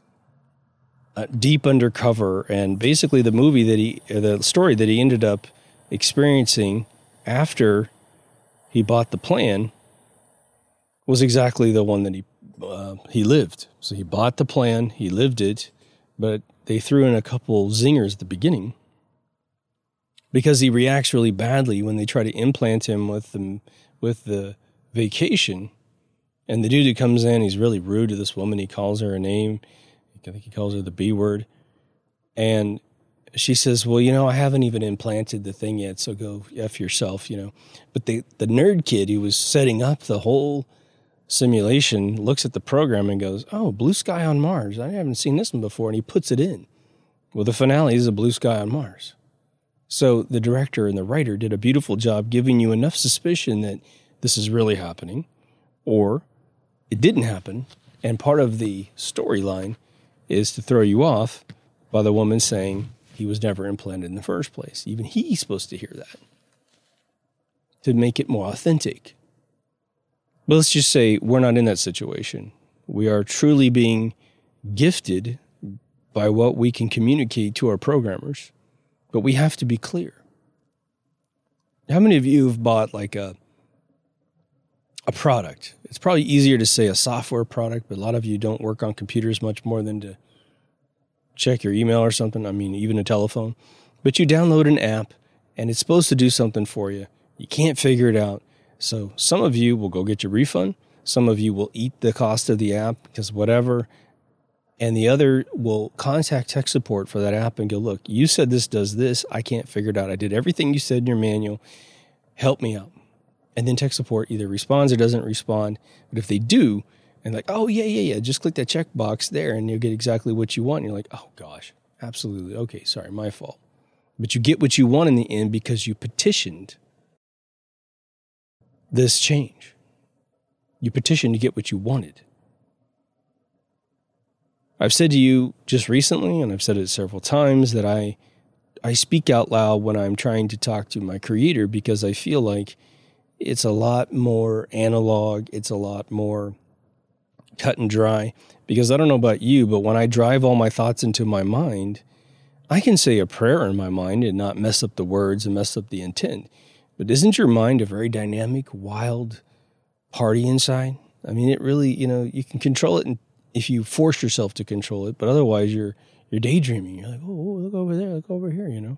uh, deep undercover, and basically the movie that he, the story that he ended up experiencing after he bought the plan was exactly the one that he uh, he lived. So he bought the plan, he lived it, but they threw in a couple zingers at the beginning because he reacts really badly when they try to implant him with the with the vacation. And the dude who comes in, he's really rude to this woman. He calls her a name. I think he calls her the B word. And she says, well, you know, I haven't even implanted the thing yet, so go F yourself, you know. But the, the nerd kid who was setting up the whole simulation looks at the program and goes, oh, blue sky on Mars. I haven't seen this one before. And he puts it in. Well, the finale is a blue sky on Mars. So the director and the writer did a beautiful job giving you enough suspicion that this is really happening, or it didn't happen, and part of the storyline is to throw you off by the woman saying he was never implanted in the first place. Even he's supposed to hear that to make it more authentic. But let's just say we're not in that situation. We are truly being gifted by what we can communicate to our programmers, but we have to be clear. How many of you have bought like a a product? It's probably easier to say a software product, but a lot of you don't work on computers much more than to check your email or something. I mean, even a telephone. But you download an app, and it's supposed to do something for you. You can't figure it out. So some of you will go get your refund. Some of you will eat the cost of the app because whatever. And the other will contact tech support for that app and go, look, you said this does this. I can't figure it out. I did everything you said in your manual. Help me out. And then tech support either responds or doesn't respond. But if they do, and like, oh, yeah, yeah, yeah, just click that checkbox there and you'll get exactly what you want. And you're like, oh, gosh, absolutely. Okay, sorry, my fault. But you get what you want in the end because you petitioned this change. You petitioned to get what you wanted. I've said to you just recently, and I've said it several times, that I I speak out loud when I'm trying to talk to my creator because I feel like it's a lot more analog. It's a lot more cut and dry, because I don't know about you, but when I drive all my thoughts into my mind, I can say a prayer in my mind and not mess up the words and mess up the intent. But isn't your mind a very dynamic, wild party inside? I mean, it really, you know, you can control it if you force yourself to control it, but otherwise you're you're daydreaming. You're like, oh, look over there, look over here, you know.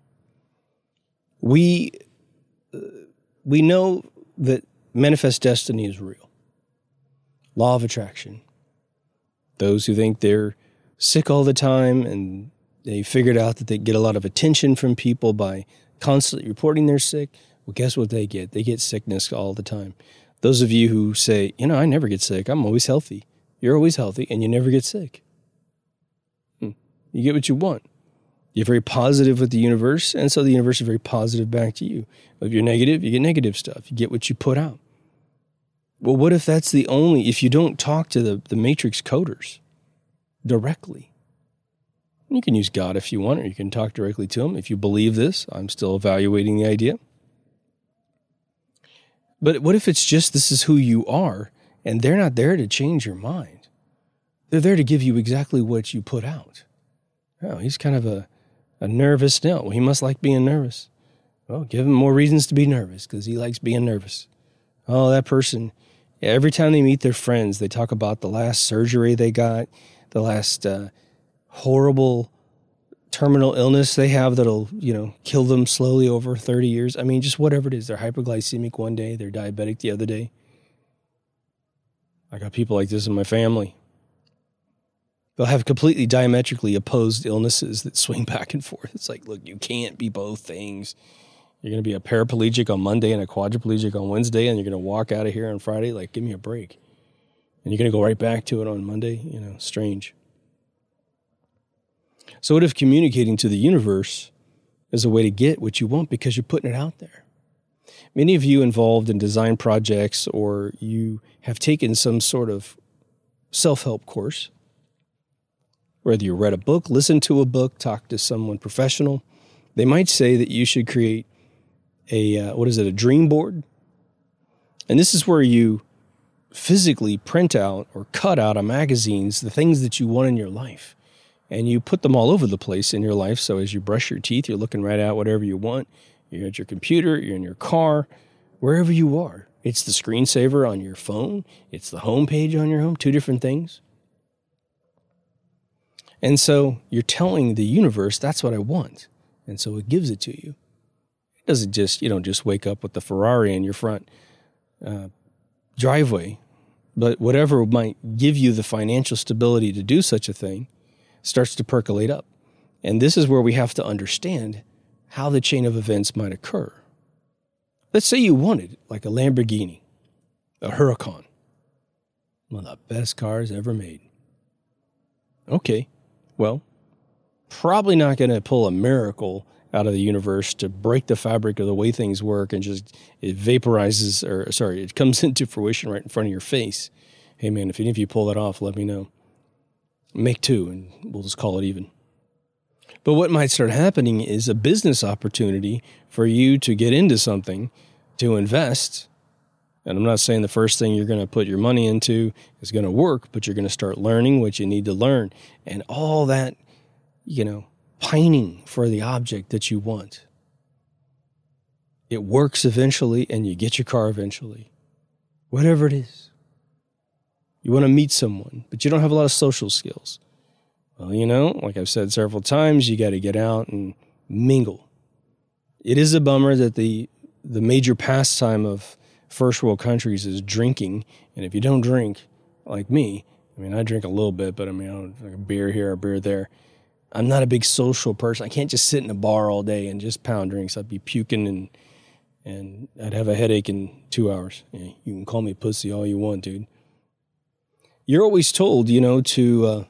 We uh, we know that manifest destiny is real. Law of attraction. Those who think they're sick all the time and they figured out that they get a lot of attention from people by constantly reporting they're sick, well, guess what they get? They get sickness all the time. Those of you who say, you know, I never get sick. I'm always healthy. You're always healthy and you never get sick. Hmm. You get what you want. You're very positive with the universe, and so the universe is very positive back to you. If you're negative, you get negative stuff. You get what you put out. Well, what if that's the only, if you don't talk to the, the matrix coders directly? You can use God if you want, or you can talk directly to them. If you believe this, I'm still evaluating the idea. But what if it's just this is who you are, and they're not there to change your mind? They're there to give you exactly what you put out. Oh, he's kind of a, a nervous Nell. Well, he must like being nervous. Well, give him more reasons to be nervous because he likes being nervous. Oh, that person, every time they meet their friends, they talk about the last surgery they got, the last uh, horrible terminal illness they have that'll, you know, kill them slowly over thirty years. I mean, just whatever it is. They're hyperglycemic one day. They're diabetic the other day. I got people like this in my family. They'll have completely diametrically opposed illnesses that swing back and forth. It's like, look, you can't be both things. You're going to be a paraplegic on Monday and a quadriplegic on Wednesday, and you're going to walk out of here on Friday. Like, give me a break. And you're going to go right back to it on Monday. You know, strange. So what if communicating to the universe is a way to get what you want because you're putting it out there? Many of you involved in design projects, or you have taken some sort of self-help course, whether you read a book, listened to a book, talked to someone professional, they might say that you should create a, uh, what is it, a dream board? And this is where you physically print out or cut out of magazines the things that you want in your life. And you put them all over the place in your life. So as you brush your teeth, you're looking right at whatever you want. You're at your computer, you're in your car, wherever you are. It's the screensaver on your phone. It's the home page on your home, two different things. And so you're telling the universe, that's what I want. And so it gives it to you. It doesn't just, you don't just wake up with the Ferrari in your front uh, driveway. But whatever might give you the financial stability to do such a thing starts to percolate up. And this is where we have to understand how the chain of events might occur. Let's say you wanted like a Lamborghini, a Huracan, one of the best cars ever made. Okay. Well, probably not going to pull a miracle out of the universe to break the fabric of the way things work and just it vaporizes, or sorry, it comes into fruition right in front of your face. Hey, man, if any of you pull that off, let me know. Make two, and we'll just call it even. But what might start happening is a business opportunity for you to get into something, to invest. And I'm not saying the first thing you're going to put your money into is going to work, but you're going to start learning what you need to learn. And all that, you know, pining for the object that you want. It works eventually, and you get your car eventually. Whatever it is. You want to meet someone, but you don't have a lot of social skills. Well, you know, like I've said several times, you got to get out and mingle. It is a bummer that the the major pastime of first world countries is drinking. And if you don't drink, like me, I mean, I drink a little bit, but I mean, I don't like a beer here, a beer there. I'm not a big social person. I can't just sit in a bar all day and just pound drinks. I'd be puking and and I'd have a headache in two hours. Yeah, you can call me pussy all you want, dude. You're always told, you know, to, uh,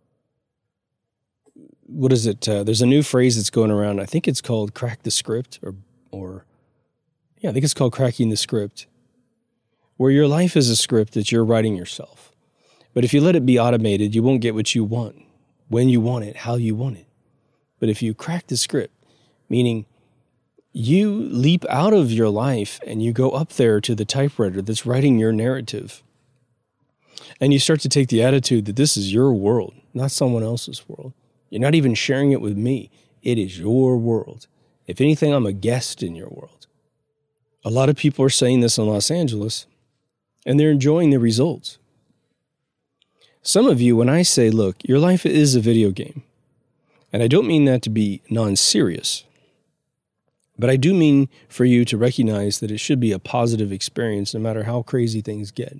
what is it? Uh, there's a new phrase that's going around. I think it's called crack the script or, or yeah, I think it's called cracking the script, where your life is a script that you're writing yourself. But if you let it be automated, you won't get what you want, when you want it, how you want it. But if you crack the script, meaning you leap out of your life and you go up there to the typewriter that's writing your narrative, And you start to take the attitude that this is your world, not someone else's world. You're not even sharing it with me. It is your world. If anything, I'm a guest in your world. A lot of people are saying this in Los Angeles, and they're enjoying the results. Some of you, when I say, look, your life is a video game, and I don't mean that to be non-serious, but I do mean for you to recognize that it should be a positive experience no matter how crazy things get.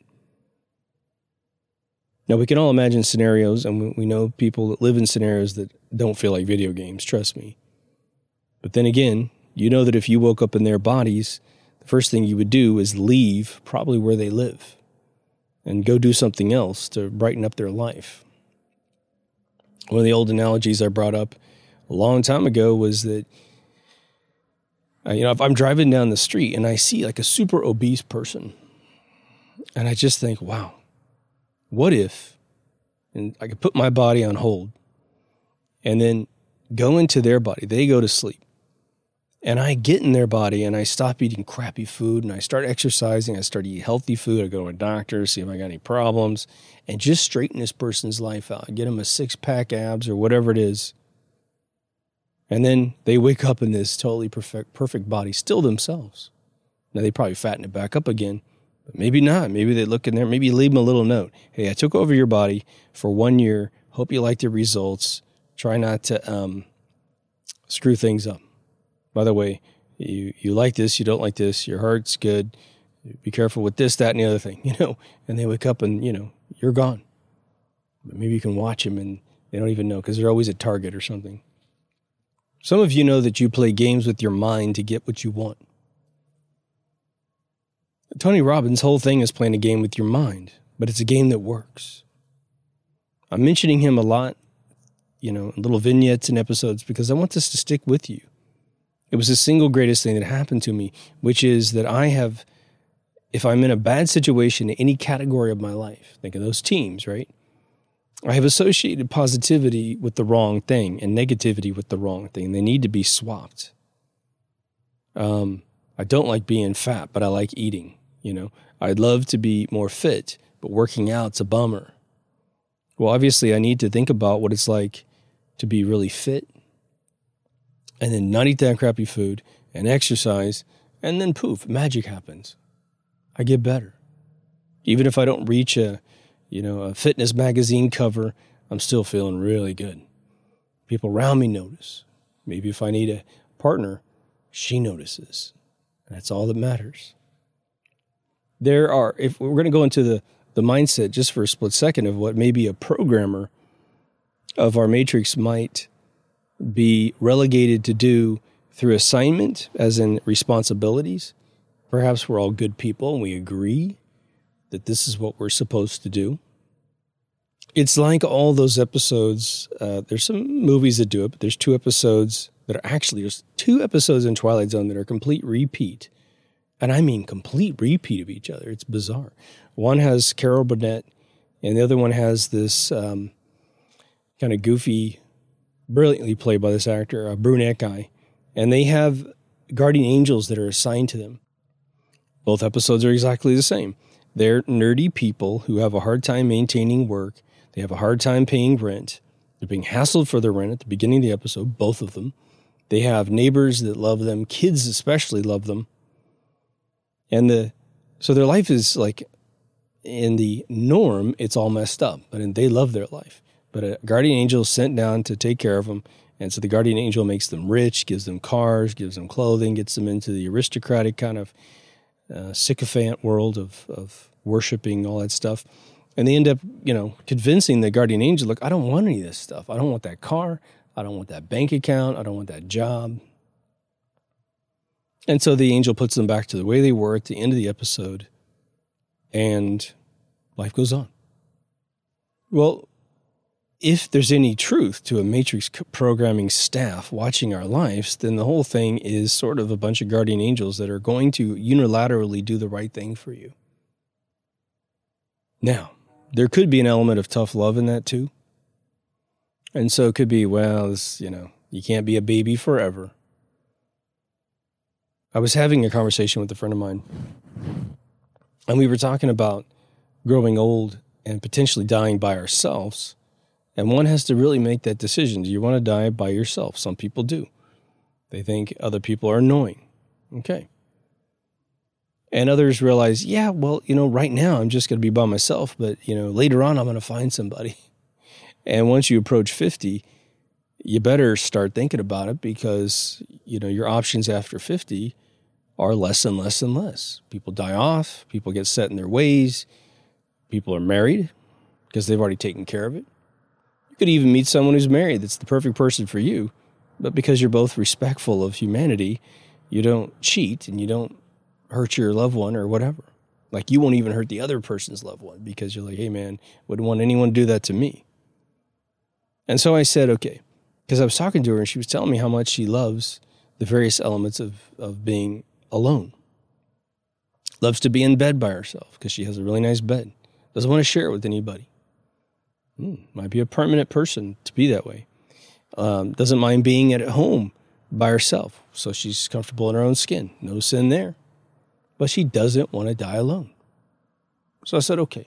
Now, we can all imagine scenarios, and we know people that live in scenarios that don't feel like video games, trust me. But then again, you know that if you woke up in their bodies, the first thing you would do is leave probably where they live and go do something else to brighten up their life. One of the old analogies I brought up a long time ago was that, uh, you know, if I'm driving down the street and I see like a super obese person, and I just think, wow, what if, and I could put my body on hold and then go into their body, they go to sleep, and I get in their body and I stop eating crappy food and I start exercising, I start eating healthy food, I go to a doctor, see if I got any problems, and just straighten this person's life out, get them a six-pack abs or whatever it is. And then they wake up in this totally perfect, perfect body, still themselves. Now, they probably fatten it back up again, but maybe not. Maybe they look in there, maybe you leave them a little note. Hey, I took over your body for one year. Hope you like the results. Try not to um, screw things up. By the way, you, you like this, you don't like this, your heart's good. Be careful with this, that, and the other thing, you know. And they wake up and, you know, you're gone. But maybe you can watch them and they don't even know because they're always at Target or something. Some of you know that you play games with your mind to get what you want. Tony Robbins' whole thing is playing a game with your mind, but it's a game that works. I'm mentioning him a lot, you know, in little vignettes and episodes because I want this to stick with you. It was the single greatest thing that happened to me, which is that I have, if I'm in a bad situation in any category of my life, think of those teams, right? I have associated positivity with the wrong thing and negativity with the wrong thing. They need to be swapped. Um, I don't like being fat, but I like eating, you know. I'd love to be more fit, but working out's a bummer. Well, obviously, I need to think about what it's like to be really fit and then not eat that crappy food and exercise, and then poof, magic happens. I get better. Even if I don't reach a, you know, a fitness magazine cover, I'm still feeling really good. People around me notice. Maybe if I need a partner, she notices. That's all that matters. There are, if we're going to go into the, the mindset just for a split second of what maybe a programmer of our matrix might be relegated to do through assignment, as in responsibilities. Perhaps we're all good people and we agree that this is what we're supposed to do. It's like all those episodes. Uh, there's some movies that do it, but there's two episodes that are actually, there's two episodes in Twilight Zone that are complete repeat. And I mean complete repeat of each other. It's bizarre. One has Carol Burnett and the other one has this um, kind of goofy, brilliantly played by this actor, a brunette guy, and they have guardian angels that are assigned to them. Both episodes are exactly the same. They're nerdy people who have a hard time maintaining work. They have a hard time paying rent. They're being hassled for their rent at the beginning of the episode, both of them. They have neighbors that love them. Kids especially love them. And the so their life is like, in the norm, it's all messed up, but they love their life. But a guardian angel is sent down to take care of them. And so the guardian angel makes them rich, gives them cars, gives them clothing, gets them into the aristocratic kind of uh, sycophant world of, of worshiping, all that stuff. And they end up, you know, convincing the guardian angel, look, I don't want any of this stuff. I don't want that car. I don't want that bank account. I don't want that job. And so the angel puts them back to the way they were at the end of the episode. And life goes on. Well, if there's any truth to a matrix programming staff watching our lives, then the whole thing is sort of a bunch of guardian angels that are going to unilaterally do the right thing for you. Now, there could be an element of tough love in that too. And so it could be, well, this, you know, you can't be a baby forever. I was having a conversation with a friend of mine, and we were talking about growing old and potentially dying by ourselves. And one has to really make that decision. Do you want to die by yourself? Some people do. They think other people are annoying. Okay. And others realize, yeah, well, you know, right now I'm just going to be by myself, but, you know, later on I'm going to find somebody. And once you approach fifty, you better start thinking about it because, you know, your options after fifty are less and less and less. People die off. People get set in their ways. People are married because they've already taken care of it. You could even meet someone who's married that's the perfect person for you, but because you're both respectful of humanity, you don't cheat and you don't hurt your loved one or whatever. Like you won't even hurt the other person's loved one because you're like, hey man, wouldn't want anyone to do that to me. And so I said, okay, because I was talking to her and she was telling me how much she loves the various elements of, of being alone. Loves to be in bed by herself because she has a really nice bed. Doesn't want to share it with anybody. Hmm, might be a permanent person to be that way. Um, doesn't mind being at home by herself. So she's comfortable in her own skin. No sin there. But she doesn't want to die alone. So I said, okay.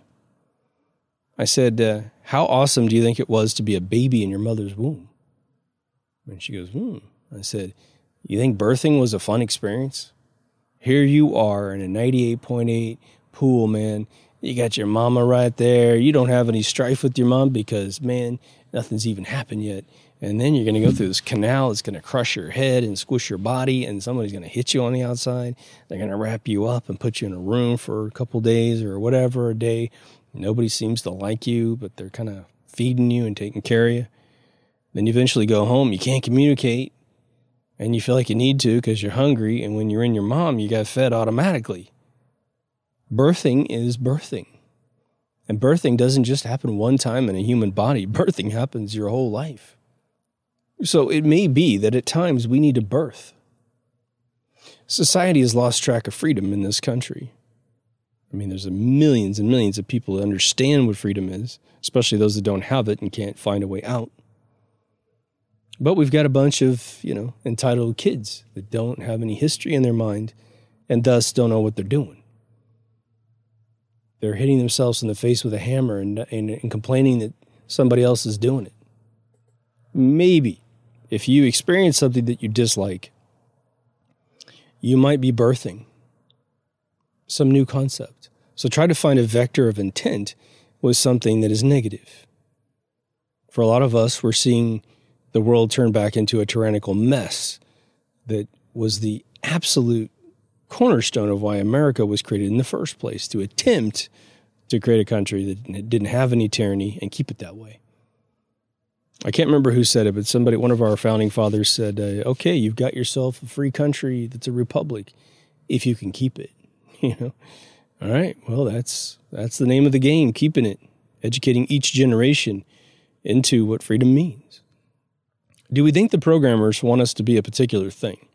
I said, uh, how awesome do you think it was to be a baby in your mother's womb? And she goes, hmm. I said, you think birthing was a fun experience? Here you are in a ninety-eight point eight pool, man. You got your mama right there. You don't have any strife with your mom because, man, nothing's even happened yet. And then you're going to go through this canal. It's going to crush your head and squish your body, and somebody's going to hit you on the outside. They're going to wrap you up and put you in a room for a couple days or whatever, a day. Nobody seems to like you, but they're kind of feeding you and taking care of you. Then you eventually go home. You can't communicate, and you feel like you need to because you're hungry, and when you're in your mom, you got fed automatically. Birthing is birthing. And birthing doesn't just happen one time in a human body. Birthing happens your whole life. So it may be that at times we need to birth. Society has lost track of freedom in this country. I mean, there's millions and millions of people that understand what freedom is, especially those that don't have it and can't find a way out. But we've got a bunch of, you know, entitled kids that don't have any history in their mind and thus don't know what they're doing. They're hitting themselves in the face with a hammer and, and, and complaining that somebody else is doing it. Maybe if you experience something that you dislike, you might be birthing some new concept. So try to find a vector of intent with something that is negative. For a lot of us, we're seeing the world turn back into a tyrannical mess that was the absolute cornerstone of why America was created in the first place, to attempt to create a country that didn't have any tyranny and keep it that way. I can't remember who said it, but somebody, one of our founding fathers said, uh, okay, you've got yourself a free country that's a republic if you can keep it. You know, all right, well, that's that's the name of the game, keeping it, educating each generation into what freedom means. Do we think the programmers want us to be a particular thing?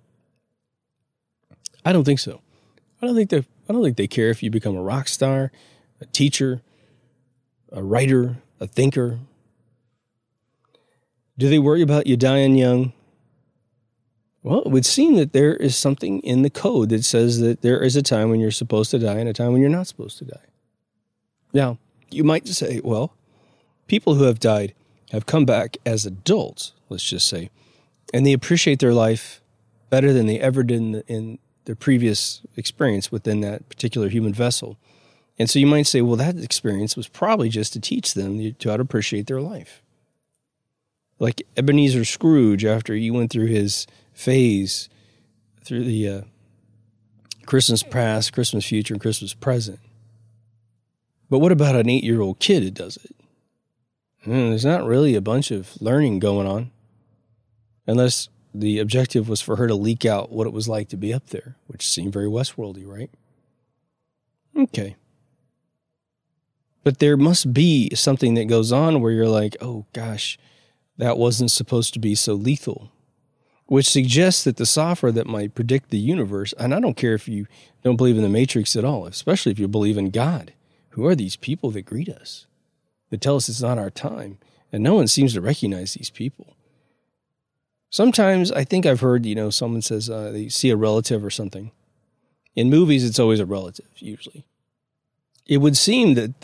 I don't think so. I don't think they I don't think they care if you become a rock star, a teacher, a writer, a thinker. Do they worry about you dying young? Well, it would seem that there is something in the code that says that there is a time when you're supposed to die and a time when you're not supposed to die. Now, you might say, well, people who have died have come back as adults, let's just say, and they appreciate their life better than they ever did in, the, in their previous experience within that particular human vessel. And so you might say, well, that experience was probably just to teach them to how to appreciate their life. Like Ebenezer Scrooge, after he went through his phase through the uh, Christmas past, Christmas future, and Christmas present. But what about an eight-year-old kid that does it? Hmm, there's not really a bunch of learning going on, unless the objective was for her to leak out what it was like to be up there, which seemed very Westworldy, right? Okay. But there must be something that goes on where you're like, oh gosh, that wasn't supposed to be so lethal, which suggests that the software that might predict the universe, and I don't care if you don't believe in the Matrix at all, especially if you believe in God. Who are these people that greet us, that tell us it's not our time? And no one seems to recognize these people. Sometimes I think I've heard, you know, someone says uh, they see a relative or something. In movies, it's always a relative, usually. It would seem that the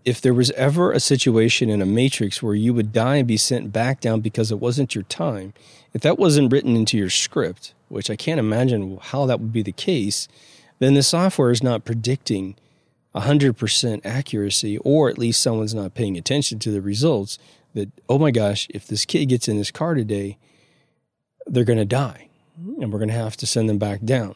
if there was ever a situation in a matrix where you would die and be sent back down because it wasn't your time, if that wasn't written into your script, which I can't imagine how that would be the case, then the software is not predicting one hundred percent accuracy, or at least someone's not paying attention to the results that, oh my gosh, if this kid gets in this car today, they're going to die, and we're going to have to send them back down.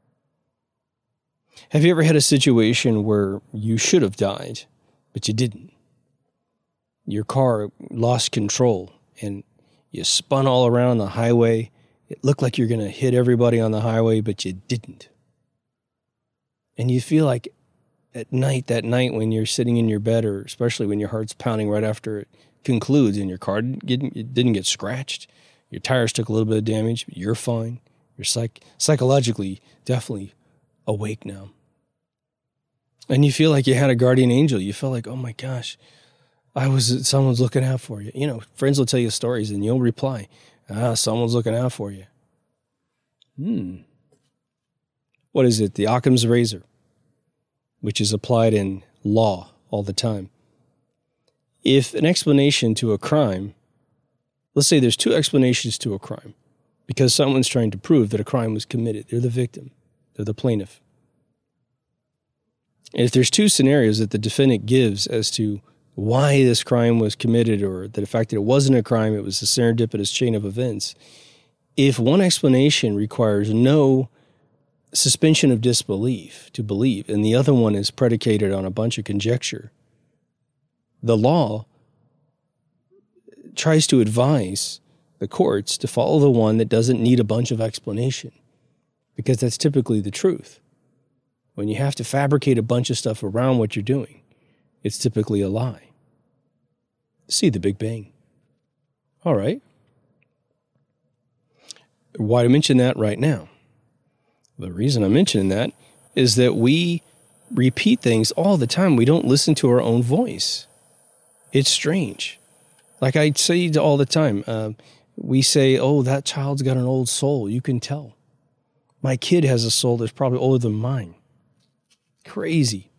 Have you ever had a situation where you should have died, but you didn't? Your car lost control, and you spun all around the highway. It looked like you're going to hit everybody on the highway, but you didn't. And you feel like at night, that night when you're sitting in your bed, or especially when your heart's pounding right after it concludes and your car didn't, it didn't get scratched, your tires took a little bit of damage, but you're fine. You're psych- psychologically definitely awake now. And you feel like you had a guardian angel. You feel like, oh my gosh, I was, someone's looking out for you. You know, friends will tell you stories and you'll reply, ah, someone's looking out for you. Hmm. What is it? The Occam's razor, which is applied in law all the time. If an explanation to a crime, let's say there's two explanations to a crime, because someone's trying to prove that a crime was committed. They're the victim. They're the plaintiff. And if there's two scenarios that the defendant gives as to why this crime was committed, or the fact that it wasn't a crime, it was a serendipitous chain of events, if one explanation requires no suspension of disbelief to believe, and the other one is predicated on a bunch of conjecture, the law tries to advise the courts to follow the one that doesn't need a bunch of explanation, because that's typically the truth. When you have to fabricate a bunch of stuff around what you're doing, it's typically a lie. See the Big Bang. All right. Why do I mention that right now? The reason I'm mentioning that is that we repeat things all the time. We don't listen to our own voice. It's strange. Like I say all the time, uh, we say, oh, that child's got an old soul. You can tell. My kid has a soul that's probably older than mine. Crazy.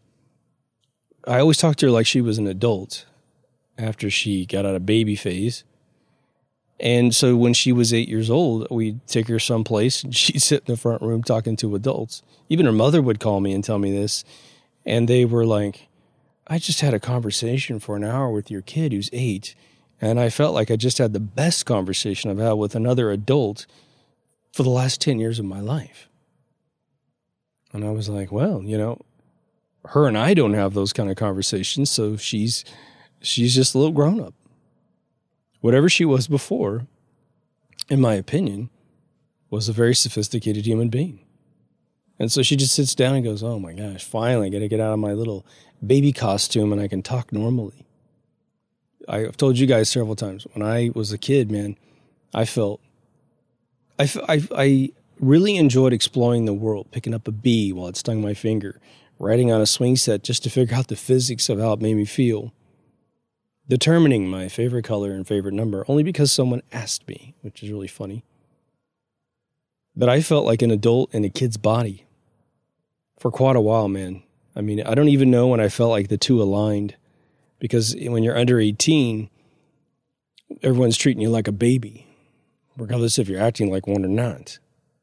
I always talk to her like she was an adult after she got out of baby phase. And so when she was eight years old, we'd take her someplace and she'd sit in the front room talking to adults. Even her mother would call me and tell me this. And they were like, I just had a conversation for an hour with your kid who's eight. And I felt like I just had the best conversation I've had with another adult for the last ten years of my life. And I was like, well, you know, her and I don't have those kind of conversations, so she's she's just a little grown up. Whatever she was before, in my opinion, was a very sophisticated human being. And so she just sits down and goes, oh my gosh, finally I got to get out of my little baby costume and I can talk normally. I've told you guys several times, when I was a kid, man, I felt, I, I, I really enjoyed exploring the world, picking up a bee while it stung my finger, writing on a swing set just to figure out the physics of how it made me feel, determining my favorite color and favorite number only because someone asked me, which is really funny. But I felt like an adult in a kid's body for quite a while, man. I mean, I don't even know when I felt like the two aligned, because when you're under eighteen, everyone's treating you like a baby, regardless if you're acting like one or not,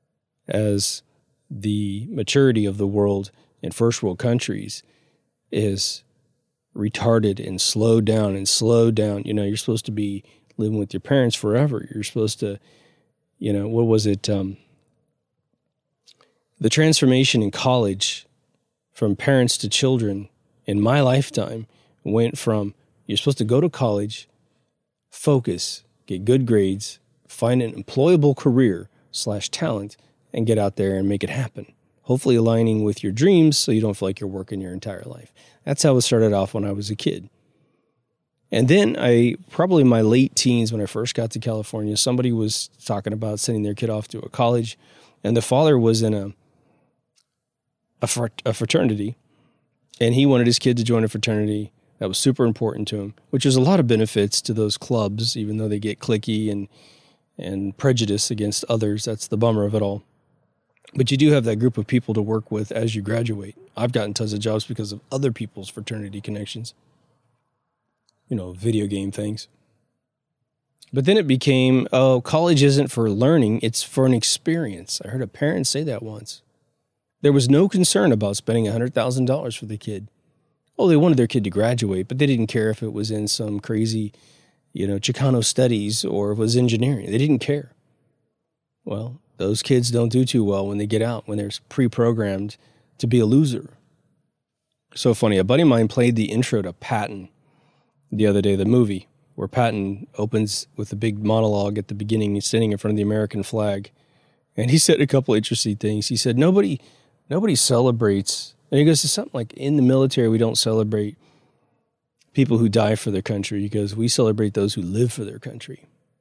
as the maturity of the world in first world countries is retarded and slowed down and slowed down. You know, you're supposed to be living with your parents forever. You're supposed to, you know, what was it? Um, the transformation in college from parents to children in my lifetime went from you're supposed to go to college, focus, get good grades, find an employable career slash talent, and get out there and make it happen. Hopefully aligning with your dreams so you don't feel like you're working your entire life. That's how it started off when I was a kid. And then I, probably in my late teens when I first got to California, somebody was talking about sending their kid off to a college, and the father was in a, a, fr- a fraternity, and he wanted his kid to join a fraternity. That was super important to him, which is a lot of benefits to those clubs, even though they get cliquey and, and prejudice against others. That's the bummer of it all. But you do have that group of people to work with as you graduate. I've gotten tons of jobs because of other people's fraternity connections. you know, video game things. But then it became, oh, college isn't for learning, it's for an experience. I heard a parent say that once. There was no concern about spending one hundred thousand dollars for the kid. Oh, they wanted their kid to graduate, but they didn't care if it was in some crazy, you know, Chicano studies or it was engineering. They didn't care. Well, those kids don't do too well when they get out, when they're pre-programmed to be a loser. So funny. A buddy of mine played the intro to Patton the other day, the movie, where Patton opens with a big monologue at the beginning. He's standing in front of the American flag. And he said a couple interesting things. He said, nobody nobody celebrates. And he goes to something like, in the military, we don't celebrate people who die for their country. He goes, we celebrate those who live for their country.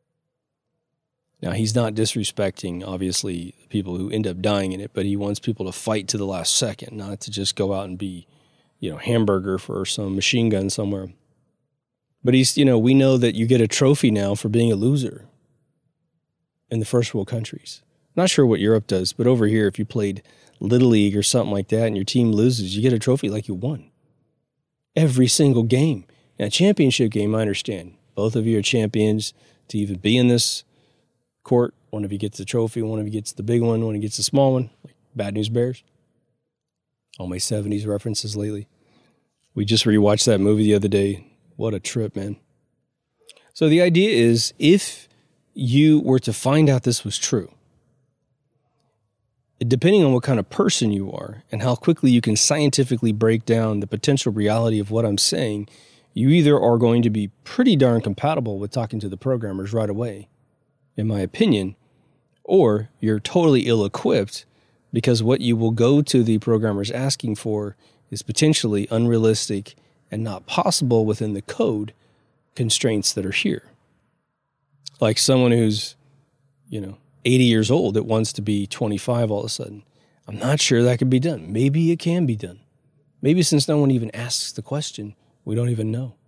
Now, he's not disrespecting, obviously, people who end up dying in it, but he wants people to fight to the last second, not to just go out and be, you know, hamburger for some machine gun somewhere. But he's, you know, we know that you get a trophy now for being a loser in the first world countries. I'm not sure what Europe does, but over here, if you played Little League or something like that and your team loses, you get a trophy like you won. Every single game. Now, championship game, I understand. Both of you are champions to even be in this court. One of you gets the trophy, one of you gets the big one, one of you gets the small one, like Bad News Bears. All my seventies references lately. We just rewatched that movie the other day. What a trip, man. So the idea is, if you were to find out this was true, depending on what kind of person you are and how quickly you can scientifically break down the potential reality of what I'm saying, you either are going to be pretty darn compatible with talking to the programmers right away, in my opinion, or you're totally ill-equipped because what you will go to the programmers asking for is potentially unrealistic and not possible within the code constraints that are here. Like someone who's, you know, eighty years old that wants to be twenty-five all of a sudden. I'm not sure that could be done. Maybe it can be done. Maybe since no one even asks the question, we don't even know.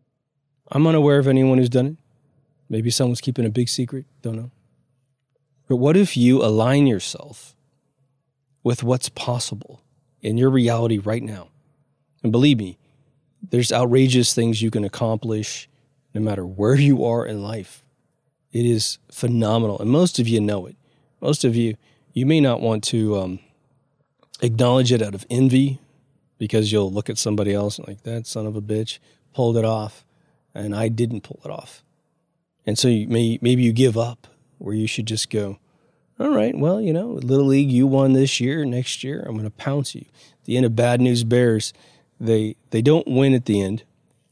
I'm unaware of anyone who's done it. Maybe someone's keeping a big secret. Don't know. But what if you align yourself with what's possible in your reality right now? And believe me, there's outrageous things you can accomplish no matter where you are in life. It is phenomenal. And most of you know it. Most of you, you may not want to um, acknowledge it out of envy because you'll look at somebody else and like, that son of a bitch pulled it off and I didn't pull it off. And so you may, maybe you give up where you should just go, all right, well, you know, Little League, you won this year. Next year, I'm going to pounce you. At the end of Bad News Bears, They they don't win at the end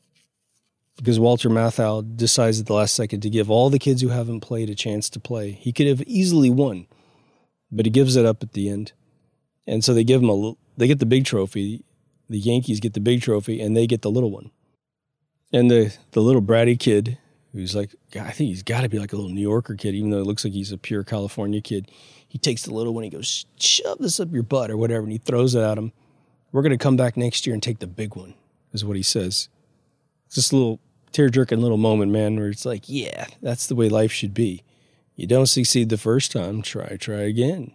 because Walter Matthau decides at the last second to give all the kids who haven't played a chance to play. He could have easily won, but he gives it up at the end. And so they give him a they get the big trophy. The Yankees get the big trophy, and they get the little one. And the, the little bratty kid, who's like, I think he's got to be like a little New Yorker kid, even though it looks like he's a pure California kid. He takes the little one, he goes, shove this up your butt or whatever, and he throws it at him. We're going to come back next year and take the big one, is what he says. It's this little tear-jerking little moment, man, where it's like, yeah, that's the way life should be. You don't succeed the first time, try, try again.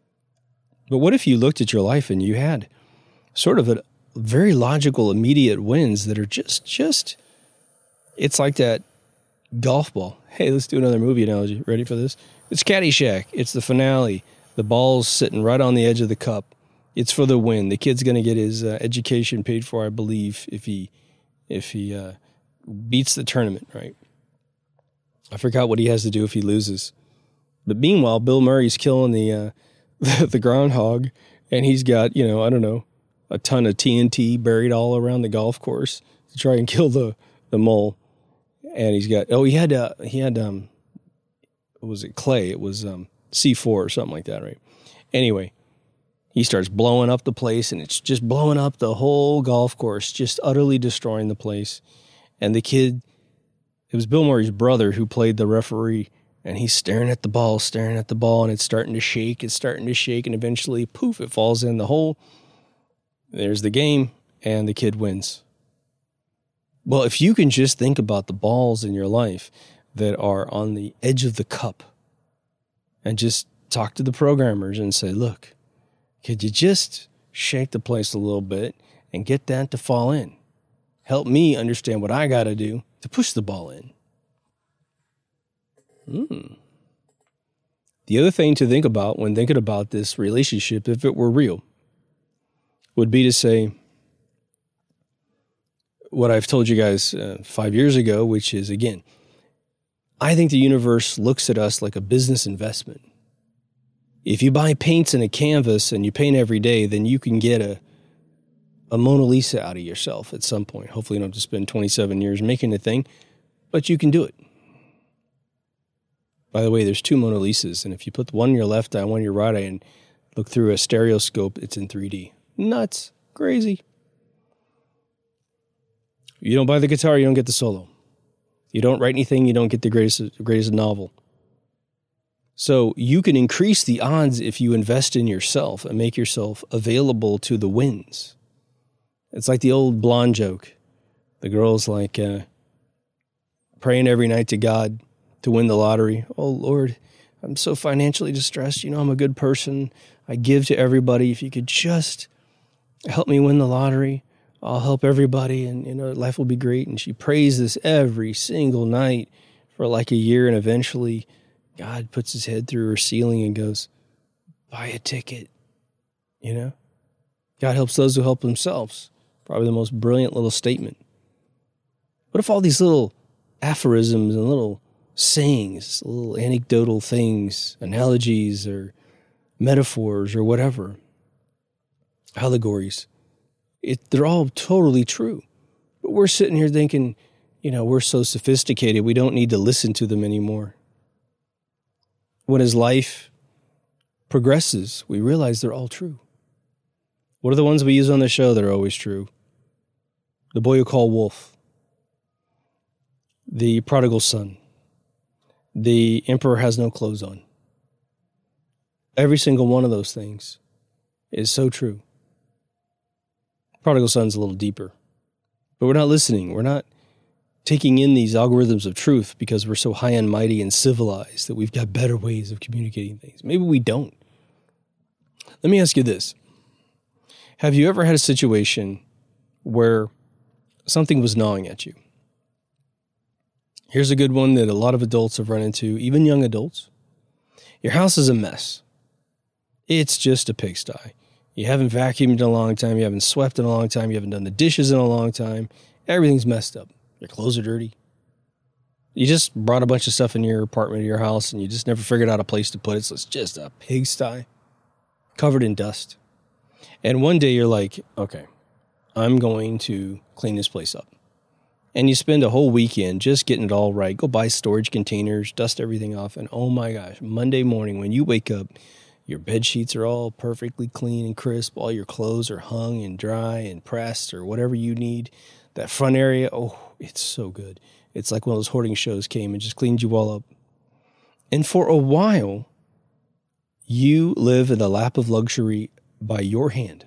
But what if you looked at your life and you had sort of a very logical, immediate wins that are just, just, it's like that golf ball. Hey, let's do another movie analogy. Ready for this? It's Caddyshack. It's the finale. The ball's sitting right on the edge of the cup. It's for the win. The kid's going to get his uh, education paid for, I believe, if he if he uh, beats the tournament, right? I forgot what he has to do if he loses. But meanwhile, Bill Murray's killing the uh, the groundhog, and he's got, you know, I don't know, a ton of T N T buried all around the golf course to try and kill the, the mole. And he's got, oh, he had, uh, he had, um, what was it, clay? It was um, C four or something like that, right? Anyway. He starts blowing up the place, and it's just blowing up the whole golf course, just utterly destroying the place. And the kid, it was Bill Murray's brother who played the referee, and he's staring at the ball, staring at the ball, and it's starting to shake, it's starting to shake, and eventually, poof, it falls in the hole. There's the game, and the kid wins. Well, if you can just think about the balls in your life that are on the edge of the cup, and just talk to the programmers and say, look, could you just shake the place a little bit and get that to fall in? Help me understand what I got to do to push the ball in. Hmm. The other thing to think about when thinking about this relationship, if it were real, would be to say what I've told you guys uh, five years ago, which is, again, I think the universe looks at us like a business investment. If you buy paints and a canvas and you paint every day, then you can get a, a Mona Lisa out of yourself at some point. Hopefully you don't have to spend twenty-seven years making a thing, but you can do it. By the way, there's two Mona Lisas, and if you put one in your left eye, one in your right eye, and look through a stereoscope, it's in three D. Nuts. Crazy. You don't buy the guitar, you don't get the solo. You don't write anything, you don't get the greatest, greatest novel. So you can increase the odds if you invest in yourself and make yourself available to the wins. It's like the old blonde joke. The girl's like uh, praying every night to God to win the lottery. Oh, Lord, I'm so financially distressed. You know, I'm a good person. I give to everybody. If you could just help me win the lottery, I'll help everybody, and, you know, life will be great. And she prays this every single night for like a year, and eventually God puts his head through her ceiling and goes, buy a ticket, you know? God helps those who help themselves. Probably the most brilliant little statement. What if all these little aphorisms and little sayings, little anecdotal things, analogies or metaphors or whatever, allegories, it, they're all totally true. But we're sitting here thinking, you know, we're so sophisticated, we don't need to listen to them anymore. When as life progresses, we realize they're all true. What are the ones we use on the show that are always true? The boy who called wolf. The prodigal son. The emperor has no clothes on. Every single one of those things is so true. Prodigal son's a little deeper. But we're not listening. We're not taking in these algorithms of truth because we're so high and mighty and civilized that we've got better ways of communicating things. Maybe we don't. Let me ask you this. Have you ever had a situation where something was gnawing at you? Here's a good one that a lot of adults have run into, even young adults. Your house is a mess. It's just a pigsty. You haven't vacuumed in a long time. You haven't swept in a long time. You haven't done the dishes in a long time. Everything's messed up. Your clothes are dirty. You just brought a bunch of stuff in your apartment or your house, and you just never figured out a place to put it, so it's just a pigsty covered in dust. And one day you're like, okay, I'm going to clean this place up. And you spend a whole weekend just getting it all right. Go buy storage containers, dust everything off. And oh my gosh, Monday morning when you wake up, your bed sheets are all perfectly clean and crisp. All your clothes are hung and dry and pressed or whatever you need. That front area, oh, it's so good. It's like one of those hoarding shows came and just cleaned you all up. And for a while, you live in the lap of luxury by your hand.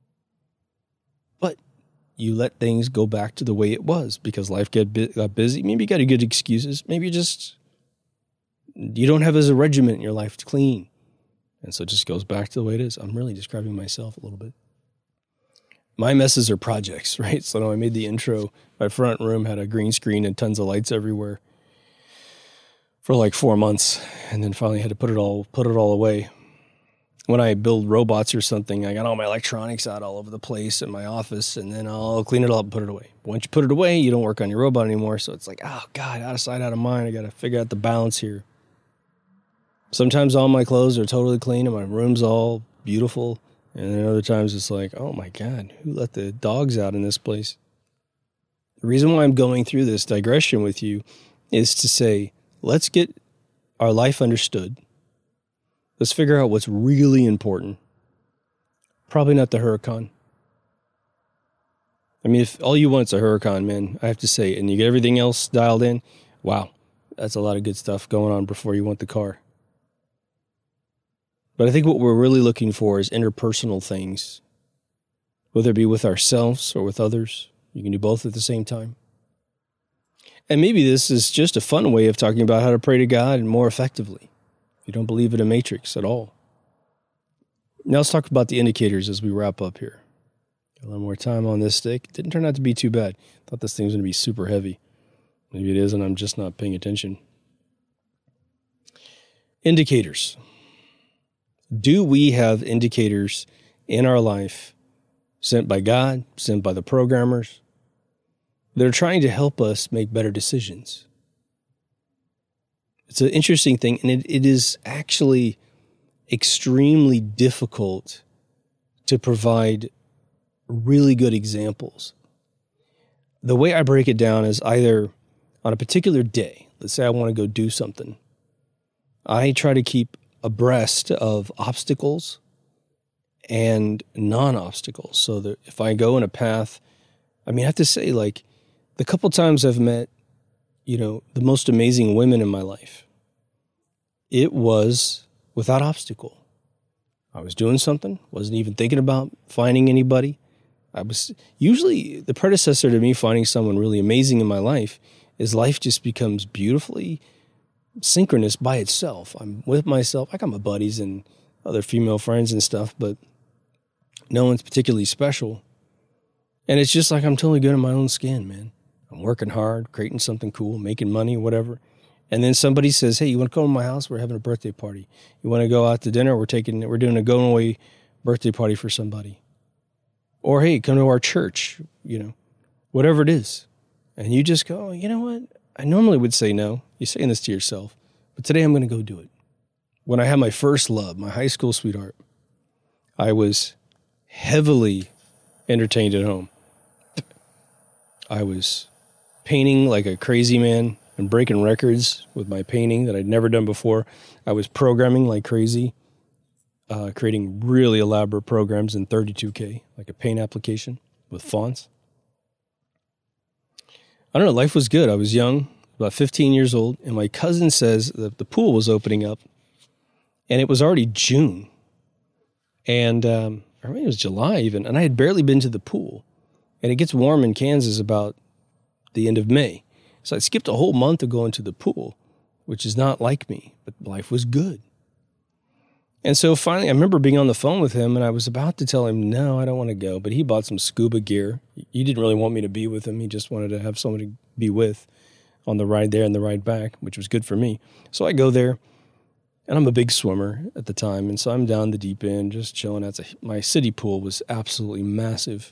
But you let things go back to the way it was because life get bu- got busy. Maybe you got good excuses. Maybe you just, you don't have as a regiment in your life to clean. And so it just goes back to the way it is. I'm really describing myself a little bit. My messes are projects, right? So now I made the intro. My front room had a green screen and tons of lights everywhere for like four months. And then finally had to put it all, put it all away. When I build robots or something, I got all my electronics out all over the place in my office, and then I'll clean it all up and put it away. But once you put it away, you don't work on your robot anymore. So it's like, oh God, out of sight, out of mind. I got to figure out the balance here. Sometimes all my clothes are totally clean and my room's all beautiful. And then other times it's like, oh my God, who let the dogs out in this place? The reason why I'm going through this digression with you is to say, let's get our life understood. Let's figure out what's really important. Probably not the Huracan. I mean, if all you want is a Huracan, man, I have to say, and you get everything else dialed in, wow, that's a lot of good stuff going on before you want the car. But I think what we're really looking for is interpersonal things, whether it be with ourselves or with others. You can do both at the same time. And maybe this is just a fun way of talking about how to pray to God more effectively. You don't believe in a matrix at all. Now let's talk about the indicators as we wrap up here. A little more time on this stick. Didn't turn out to be too bad. Thought this thing was going to be super heavy. Maybe it is, and I'm just not paying attention. Indicators. Do we have indicators in our life sent by God, sent by the programmers, that are trying to help us make better decisions? It's an interesting thing, and it, it is actually extremely difficult to provide really good examples. The way I break it down is either on a particular day, let's say I want to go do something, I try to keep abreast of obstacles and non-obstacles. So that if I go in a path, I mean, I have to say, like, the couple times I've met, you know, the most amazing women in my life, it was without obstacle. I was doing something, wasn't even thinking about finding anybody. I was usually the predecessor to me finding someone really amazing in my life is life just becomes beautifully synchronous by itself. I'm with myself. I got my buddies and other female friends and stuff, but no one's particularly special. And it's just like I'm totally good in my own skin, man. I'm working hard, creating something cool, making money, whatever. And then somebody says, hey, you want to come to my house? We're having a birthday party. You want to go out to dinner? We're taking, we're doing a going away birthday party for somebody. Or, hey, come to our church, you know, whatever it is. And you just go, you know what? I normally would say no. You're saying this to yourself. But today I'm going to go do it. When I had my first love, my high school sweetheart, I was heavily entertained at home. I was painting like a crazy man and breaking records with my painting that I'd never done before. I was programming like crazy, uh, creating really elaborate programs in thirty-two K, like a paint application with fonts. I don't know, life was good. I was young, about fifteen years old, and my cousin says that the pool was opening up, and it was already June. And um, or maybe it was July even, and I had barely been to the pool. And it gets warm in Kansas about the end of May. So I skipped a whole month of going to the pool, which is not like me, but life was good. And so finally, I remember being on the phone with him, and I was about to tell him, no, I don't want to go. But he bought some scuba gear. He didn't really want me to be with him. He just wanted to have someone to be with on the ride there and the ride back, which was good for me. So I go there, and I'm a big swimmer at the time. And so I'm down the deep end, just chilling. That's a, my city pool was absolutely massive.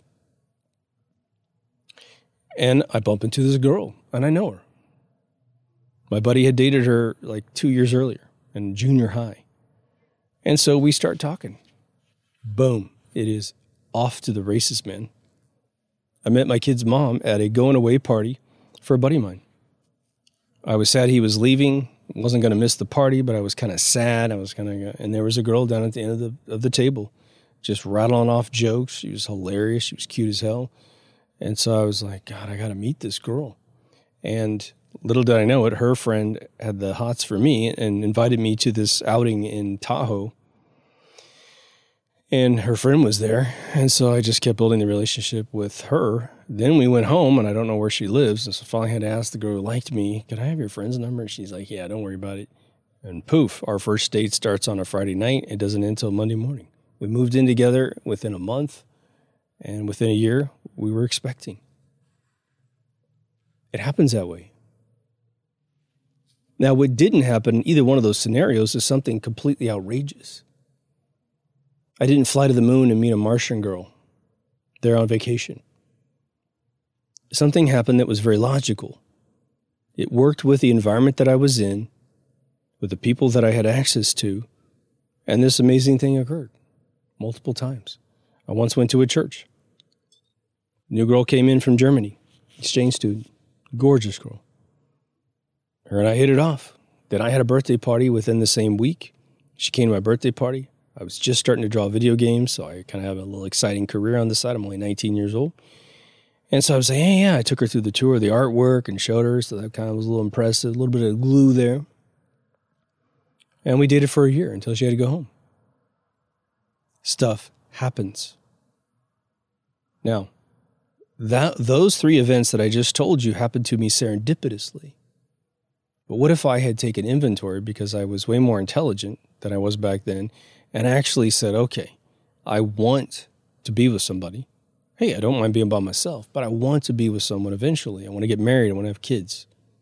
And I bump into this girl, and I know her. My buddy had dated her like two years earlier in junior high. And so we start talking. Boom. It is off to the races, man. I met my kid's mom at a going-away party for a buddy of mine. I was sad he was leaving. Wasn't going to miss the party, but I was kind of sad. I was kind of, and there was a girl down at the end of the of the table, just rattling off jokes. She was hilarious. She was cute as hell. And so I was like, God, I got to meet this girl. And little did I know it, her friend had the hots for me and invited me to this outing in Tahoe. And her friend was there. And so I just kept building the relationship with her. Then we went home, and I don't know where she lives. And so finally I had to ask the girl who liked me, could I have your friend's number? And she's like, yeah, don't worry about it. And poof, our first date starts on a Friday night. It doesn't end until Monday morning. We moved in together within a month. And within a year, we were expecting. It happens that way. Now, what didn't happen in either one of those scenarios is something completely outrageous. I didn't fly to the moon and meet a Martian girl there on vacation. Something happened that was very logical. It worked with the environment that I was in, with the people that I had access to, and this amazing thing occurred multiple times. I once went to a church. New girl came in from Germany, exchange student, gorgeous girl. Her and I hit it off. Then I had a birthday party within the same week. She came to my birthday party. I was just starting to draw video games, so I kind of have a little exciting career on the side. I'm only nineteen years old. And so I was like, hey, yeah, I took her through the tour of the artwork and showed her, so that kind of was a little impressive, a little bit of glue there. And we dated for a year until she had to go home. Stuff happens. Now, that those three events that I just told you happened to me serendipitously. But what if I had taken inventory because I was way more intelligent than I was back then and actually said, okay, I want to be with somebody. Hey, I don't mind being by myself, but I want to be with someone eventually. I want to get married. I want to have kids.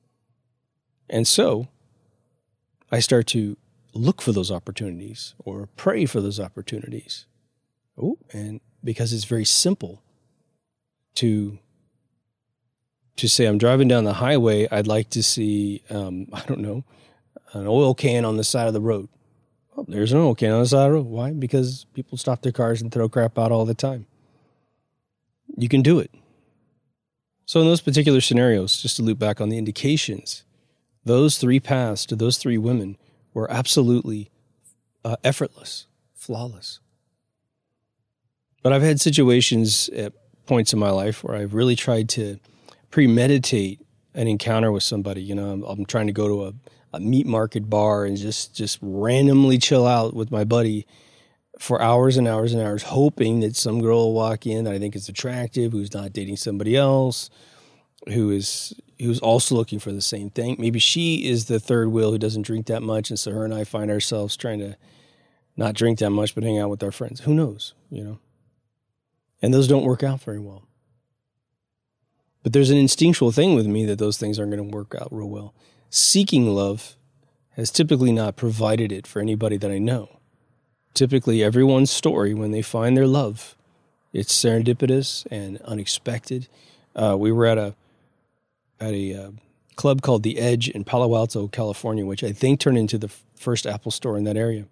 And so I start to look for those opportunities or pray for those opportunities. Oh, and because it's very simple to to say, I'm driving down the highway, I'd like to see, um, I don't know, an oil can on the side of the road. Well, there's an oil can on the side of the road. Why? Because people stop their cars and throw crap out all the time. You can do it. So in those particular scenarios, just to loop back on the indications, those three paths to those three women were absolutely uh, effortless, flawless. But I've had situations at points in my life where I've really tried to premeditate an encounter with somebody. You know, I'm, I'm trying to go to a, a meat market bar and just, just randomly chill out with my buddy for hours and hours and hours, hoping that some girl will walk in that I think is attractive, who's not dating somebody else, who is who's also looking for the same thing. Maybe she is the third wheel who doesn't drink that much, and so her and I find ourselves trying to not drink that much but hang out with our friends. Who knows, you know? And those don't work out very well. But there's an instinctual thing with me that those things aren't going to work out real well. Seeking love has typically not provided it for anybody that I know. Typically, everyone's story, when they find their love, it's serendipitous and unexpected. Uh, we were at a at a uh, club called The Edge in Palo Alto, California, which I think turned into the f- first Apple store in that area.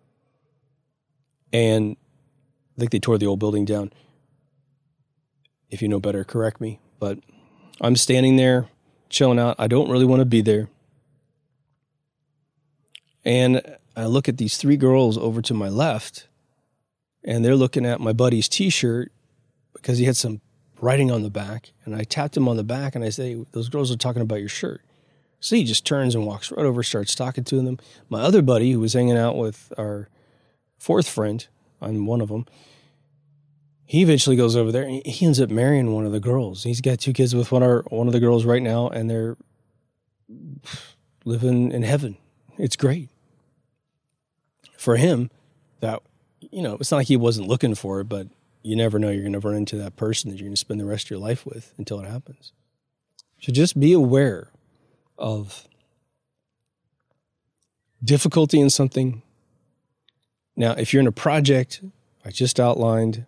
And I think they tore the old building down. If you know better, correct me. But I'm standing there, chilling out. I don't really want to be there. And I look at these three girls over to my left, and they're looking at my buddy's T-shirt because he had some writing on the back. And I tapped him on the back, and I say, those girls are talking about your shirt. So he just turns and walks right over, starts talking to them. My other buddy, who was hanging out with our fourth friend, I'm one of them, he eventually goes over there, and he ends up marrying one of the girls. He's got two kids with one of, one of the girls right now, and they're living in heaven. It's great. For him, that, you know, it's not like he wasn't looking for it, but you never know, you're going to run into that person that you're going to spend the rest of your life with until it happens. So just be aware of difficulty in something. Now, if you're in a project, I just outlined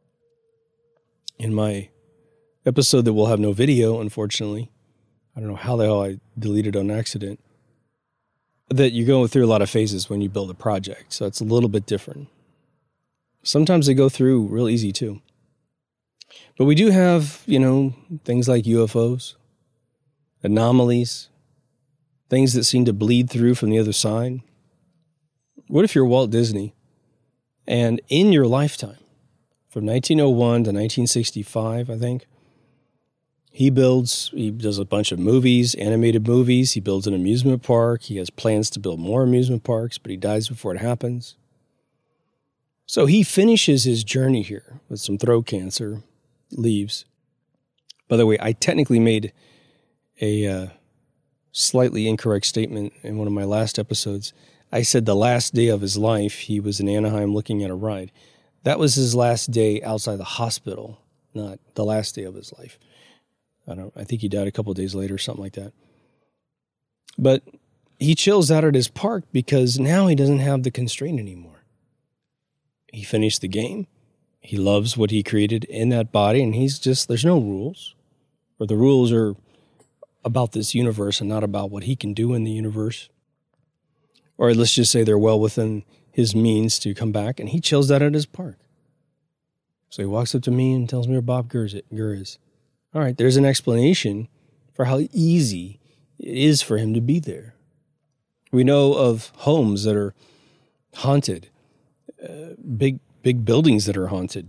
in my episode that will have no video, unfortunately. I don't know how the hell I deleted on accident. That you go through a lot of phases when you build a project. So it's a little bit different. Sometimes they go through real easy too. But we do have, you know, things like U F Os, anomalies, things that seem to bleed through from the other side. What if you're Walt Disney and in your lifetime, from nineteen oh one to nineteen sixty-five, I think, he builds, he does a bunch of movies, animated movies. He builds an amusement park. He has plans to build more amusement parks, but he dies before it happens. So he finishes his journey here with some throat cancer, leaves. By the way, I technically made a uh, slightly incorrect statement in one of my last episodes. I said the last day of his life, he was in Anaheim looking at a ride. That was his last day outside the hospital, not the last day of his life. I don't. I think he died a couple of days later or something like that. But he chills out at his park because now he doesn't have the constraint anymore. He finished the game. He loves what he created in that body, and he's just, there's no rules. Or the rules are about this universe and not about what he can do in the universe. Or let's just say they're well within his means to come back, and he chills out at his park. So he walks up to me and tells me where Bob Gurr is. All right, there's an explanation for how easy it is for him to be there. We know of homes that are haunted, uh, big big buildings that are haunted.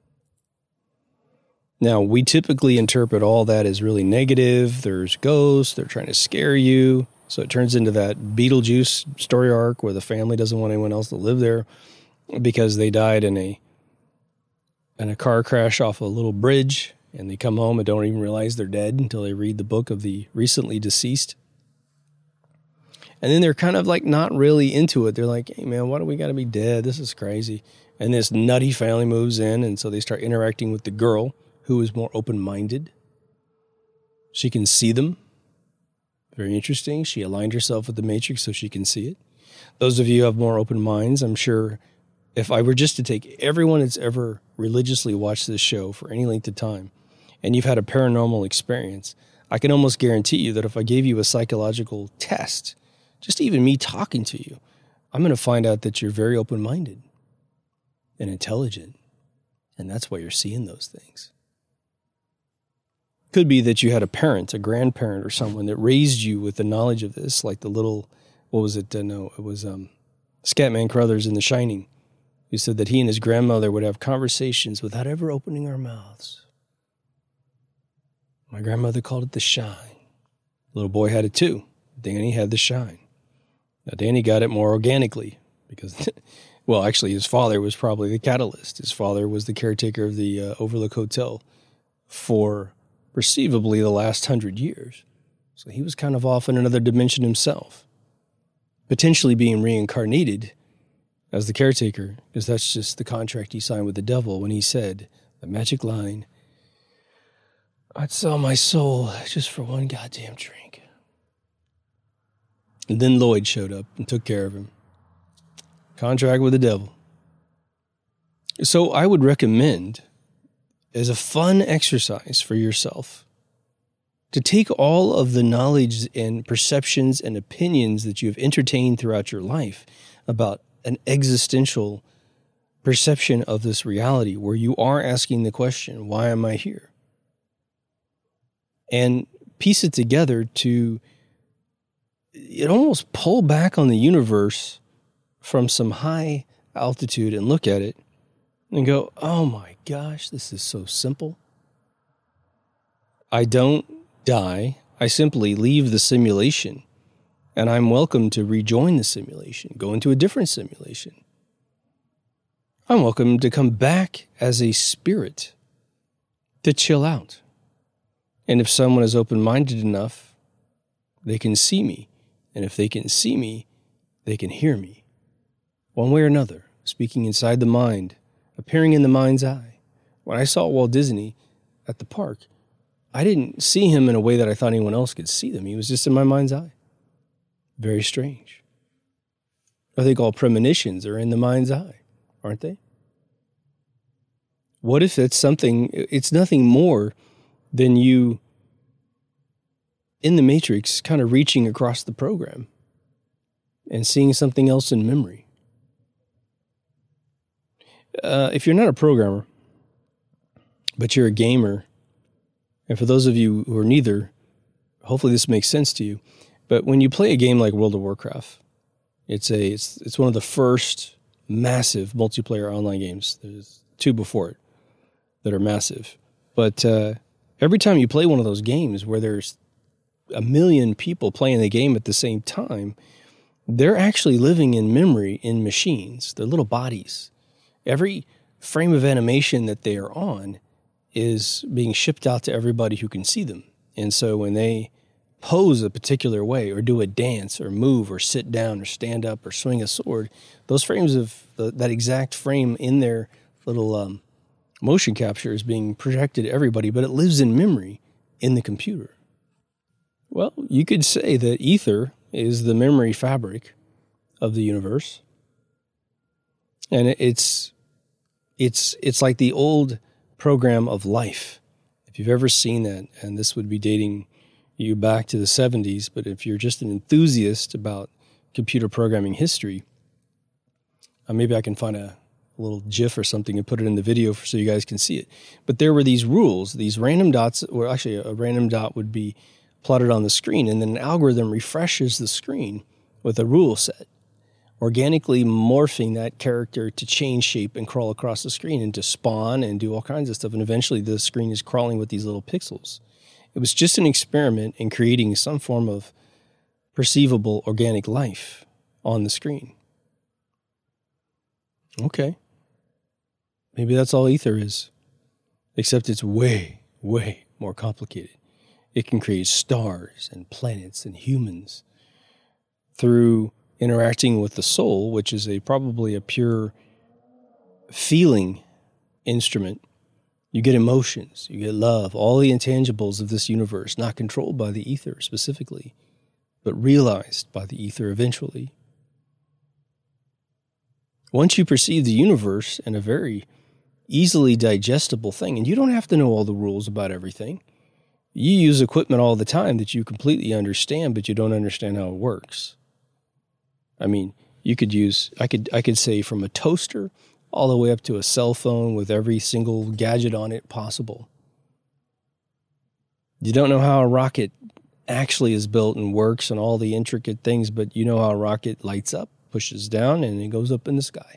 Now, we typically interpret all that as really negative. There's ghosts, they're trying to scare you. So it turns into that Beetlejuice story arc where the family doesn't want anyone else to live there because they died in a in a car crash off a little bridge. And they come home and don't even realize they're dead until they read the book of the recently deceased. And then they're kind of like not really into it. They're like, hey, man, why do we got to be dead? This is crazy. And this nutty family moves in, and so they start interacting with the girl who is more open-minded. She can see them. Very interesting. She aligned herself with the matrix so she can see it. Those of you who have more open minds, I'm sure if I were just to take everyone that's ever religiously watched this show for any length of time, and you've had a paranormal experience, I can almost guarantee you that if I gave you a psychological test, just even me talking to you, I'm going to find out that you're very open-minded and intelligent, and that's why you're seeing those things. Could be that you had a parent, a grandparent, or someone that raised you with the knowledge of this, like the little, what was it? Uh, no, it was um, Scatman Crothers in The Shining, who said that he and his grandmother would have conversations without ever opening our mouths. My grandmother called it the shine. The little boy had it too. Danny had the shine. Now, Danny got it more organically because, well, actually, his father was probably the catalyst. His father was the caretaker of the uh, Overlook Hotel for perceivably the last hundred years. So he was kind of off in another dimension himself, potentially being reincarnated as the caretaker, because that's just the contract he signed with the devil when he said the magic line, I'd sell my soul just for one goddamn drink. And then Lloyd showed up and took care of him. Contract with the devil. So I would recommend, as a fun exercise for yourself, to take all of the knowledge and perceptions and opinions that you have entertained throughout your life about an existential perception of this reality where you are asking the question, why am I here? And piece it together to it almost pull back on the universe from some high altitude and look at it and go, oh my gosh, this is so simple. I don't die. I simply leave the simulation, and I'm welcome to rejoin the simulation, go into a different simulation. I'm welcome to come back as a spirit to chill out. And if someone is open-minded enough, they can see me. And if they can see me, they can hear me. One way or another, speaking inside the mind, appearing in the mind's eye. When I saw Walt Disney at the park, I didn't see him in a way that I thought anyone else could see them. He was just in my mind's eye. Very strange. I think all premonitions are in the mind's eye, aren't they? What if it's something, it's nothing more than you in the Matrix kind of reaching across the program and seeing something else in memory? Uh, if you're not a programmer, but you're a gamer, and for those of you who are neither, hopefully this makes sense to you. But when you play a game like World of Warcraft, it's a it's it's one of the first massive multiplayer online games. There's two before it that are massive. But uh, every time you play one of those games where there's a million people playing the game at the same time, they're actually living in memory in machines. They're little bodies. Every frame of animation that they are on is being shipped out to everybody who can see them. And so when they pose a particular way or do a dance or move or sit down or stand up or swing a sword, those frames of the, that exact frame in their little um, motion capture is being projected to everybody, but it lives in memory in the computer. Well, you could say that ether is the memory fabric of the universe. And it's it's it's like the old program of life. If you've ever seen that, and this would be dating you back to the seventies, but if you're just an enthusiast about computer programming history, uh, maybe I can find a, a little GIF or something and put it in the video for, so you guys can see it. But there were these rules, these random dots, or actually a random dot would be plotted on the screen, and then an algorithm refreshes the screen with a rule set, organically morphing that character to change shape and crawl across the screen and to spawn and do all kinds of stuff. And eventually the screen is crawling with these little pixels. It was just an experiment in creating some form of perceivable organic life on the screen. Okay. Maybe that's all ether is, except it's way, way more complicated. It can create stars and planets and humans through interacting with the soul, which is a probably a pure feeling instrument. You get emotions, you get love, all the intangibles of this universe, not controlled by the ether specifically. but realized by the ether eventually. Once you perceive the universe in a very easily digestible thing, and you don't have to know all the rules about everything. You use equipment all the time that you completely understand, but you don't understand how it works. I mean, you could use, I could, I could say from a toaster all the way up to a cell phone with every single gadget on it possible. You don't know how a rocket actually is built and works and all the intricate things, but you know how a rocket lights up, pushes down, and it goes up in the sky.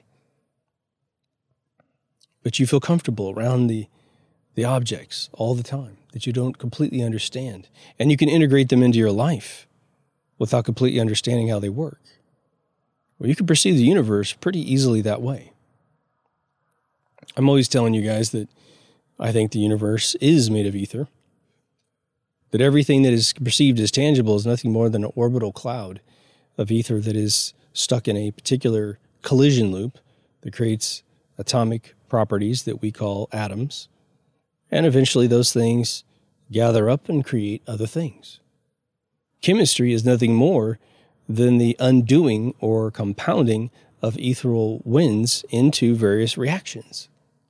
But you feel comfortable around the, the objects all the time that you don't completely understand. And you can integrate them into your life without completely understanding how they work. Well, you can perceive the universe pretty easily that way. I'm always telling you guys that I think the universe is made of ether, that everything that is perceived as tangible is nothing more than an orbital cloud of ether that is stuck in a particular collision loop that creates atomic properties that we call atoms, and eventually those things gather up and create other things. Chemistry is nothing more than the undoing or compounding of ethereal winds into various reactions.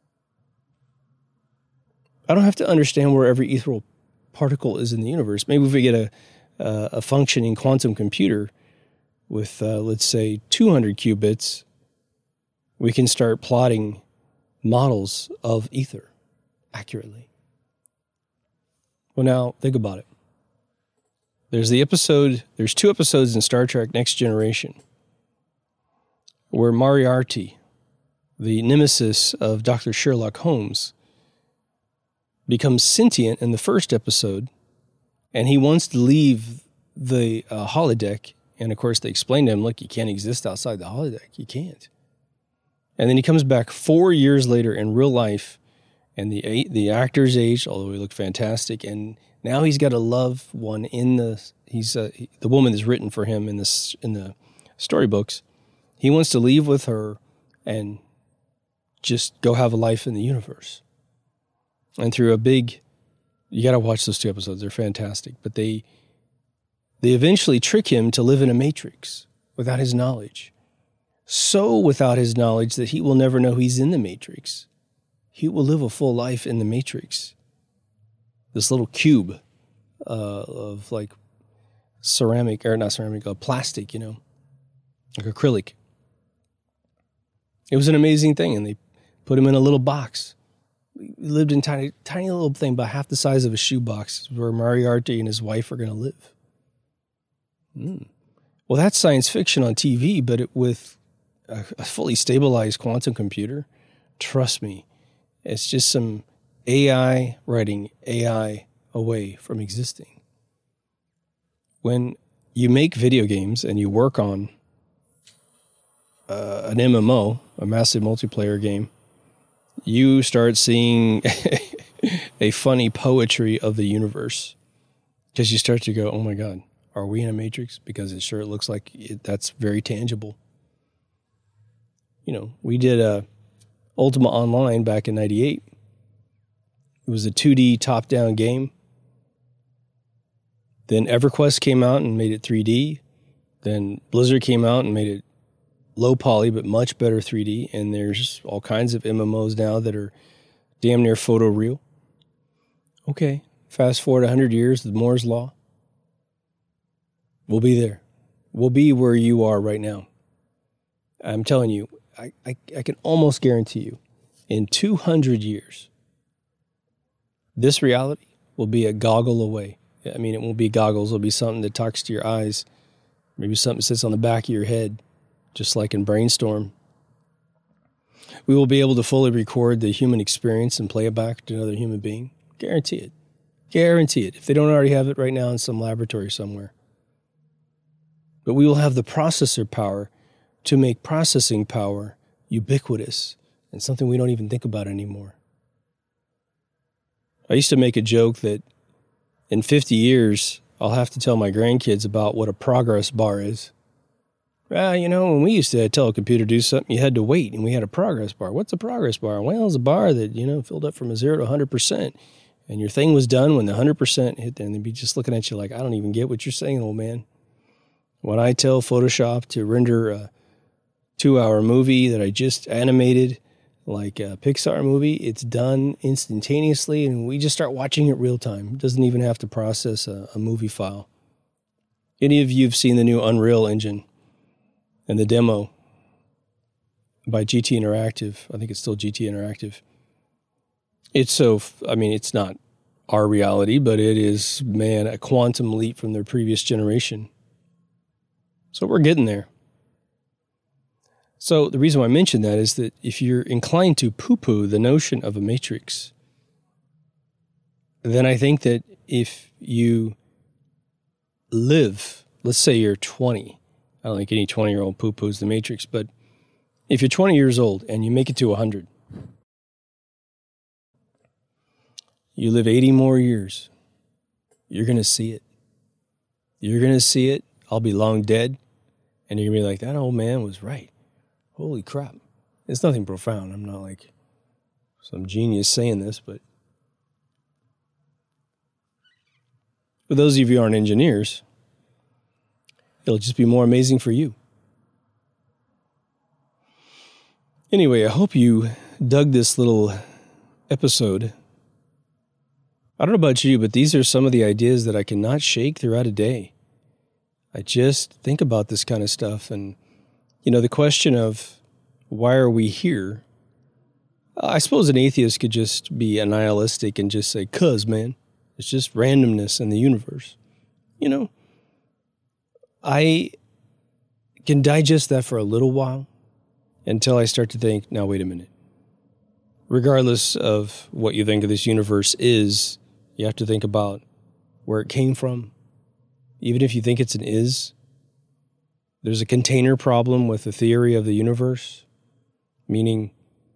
I don't have to understand where every ethereal particle is in the universe. Maybe if we get a, uh, a functioning quantum computer with, uh, let's say, two hundred qubits, we can start plotting models of ether accurately. Well, now, think about it. There's the episode, there's two episodes in Star Trek Next Generation where Moriarty, the nemesis of Doctor Sherlock Holmes, becomes sentient in the first episode, and he wants to leave the uh, holodeck, and of course they explain to him, look, you can't exist outside the holodeck. You can't. And then he comes back four years later in real life, and the the actor's aged, although he looked fantastic, and now he's got a loved one in the he's uh, the woman is written for him in this in the storybooks. He wants to leave with her and just go have a life in the universe. And through a big, you got to watch those two episodes; they're fantastic. But they they eventually trick him to live in a matrix without his knowledge. So without his knowledge that he will never know he's in the matrix. He will live a full life in the matrix. This little cube uh, of like ceramic, or not ceramic, uh, plastic, you know, like acrylic. It was an amazing thing, and they put him in a little box. He lived in tiny, tiny little thing, about half the size of a shoebox, where Moriarty and his wife are going to live. Mm. Well, that's science fiction on T V, but it, with a, a fully stabilized quantum computer, trust me, it's just some A I writing A I away from existing. When you make video games and you work on uh, an M M O, a massive multiplayer game, you start seeing a funny poetry of the universe, because you start to go, oh my God, are we in a matrix? Because it sure it looks like it, that's very tangible. You know, we did a Ultima Online back in ninety-eight. It was a two D top-down game. Then EverQuest came out and made it three D. Then Blizzard came out and made it low poly, but much better three D. And there's all kinds of M M Os now that are damn near photoreal. Okay, fast forward one hundred years, the Moore's Law. We'll be there. We'll be where you are right now. I'm telling you, I, I, I can almost guarantee you, in two hundred years, this reality will be a goggle away. I mean, it won't be goggles. It'll be something that talks to your eyes. Maybe something that sits on the back of your head, just like in Brainstorm. We will be able to fully record the human experience and play it back to another human being. Guarantee it. Guarantee it. If they don't already have it right now in some laboratory somewhere. But we will have the processor power to make processing power ubiquitous and something we don't even think about anymore. I used to make a joke that in fifty years, I'll have to tell my grandkids about what a progress bar is. Well, you know, when we used to tell a computer to do something, you had to wait, and we had a progress bar. What's a progress bar? Well, it's a bar that, you know, filled up from a zero to one hundred percent. And your thing was done when the one hundred percent hit there, and they'd be just looking at you like, I don't even get what you're saying, old man. When I tell Photoshop to render a two-hour movie that I just animated, like a Pixar movie, it's done instantaneously, and we just start watching it real time. It doesn't even have to process a, a movie file. Any of you have seen the new Unreal Engine and the demo by G T Interactive? I think it's still G T Interactive. It's so, I mean, it's not our reality, but it is, man, a quantum leap from their previous generation. So we're getting there. So the reason why I mention that is that if you're inclined to poo-poo the notion of a matrix, then I think that if you live, let's say you're twenty, I don't think any twenty-year-old poo-poos the matrix, but if you're twenty years old and you make it to one hundred, you live eighty more years, you're going to see it. You're going to see it. I'll be long dead, and you're going to be like, that old man was right. Holy crap. It's nothing profound. I'm not like some genius saying this, but for those of you who aren't engineers, it'll just be more amazing for you. Anyway, I hope you dug this little episode. I don't know about you, but these are some of the ideas that I cannot shake throughout a day. I just think about this kind of stuff, and you know, the question of why are we here? I suppose an atheist could just be a nihilistic and just say, cuz, man, it's just randomness in the universe. You know, I can digest that for a little while until I start to think, now, wait a minute. Regardless of what you think of this universe is, you have to think about where it came from. Even if you think it's an is, there's a container problem with the theory of the universe, meaning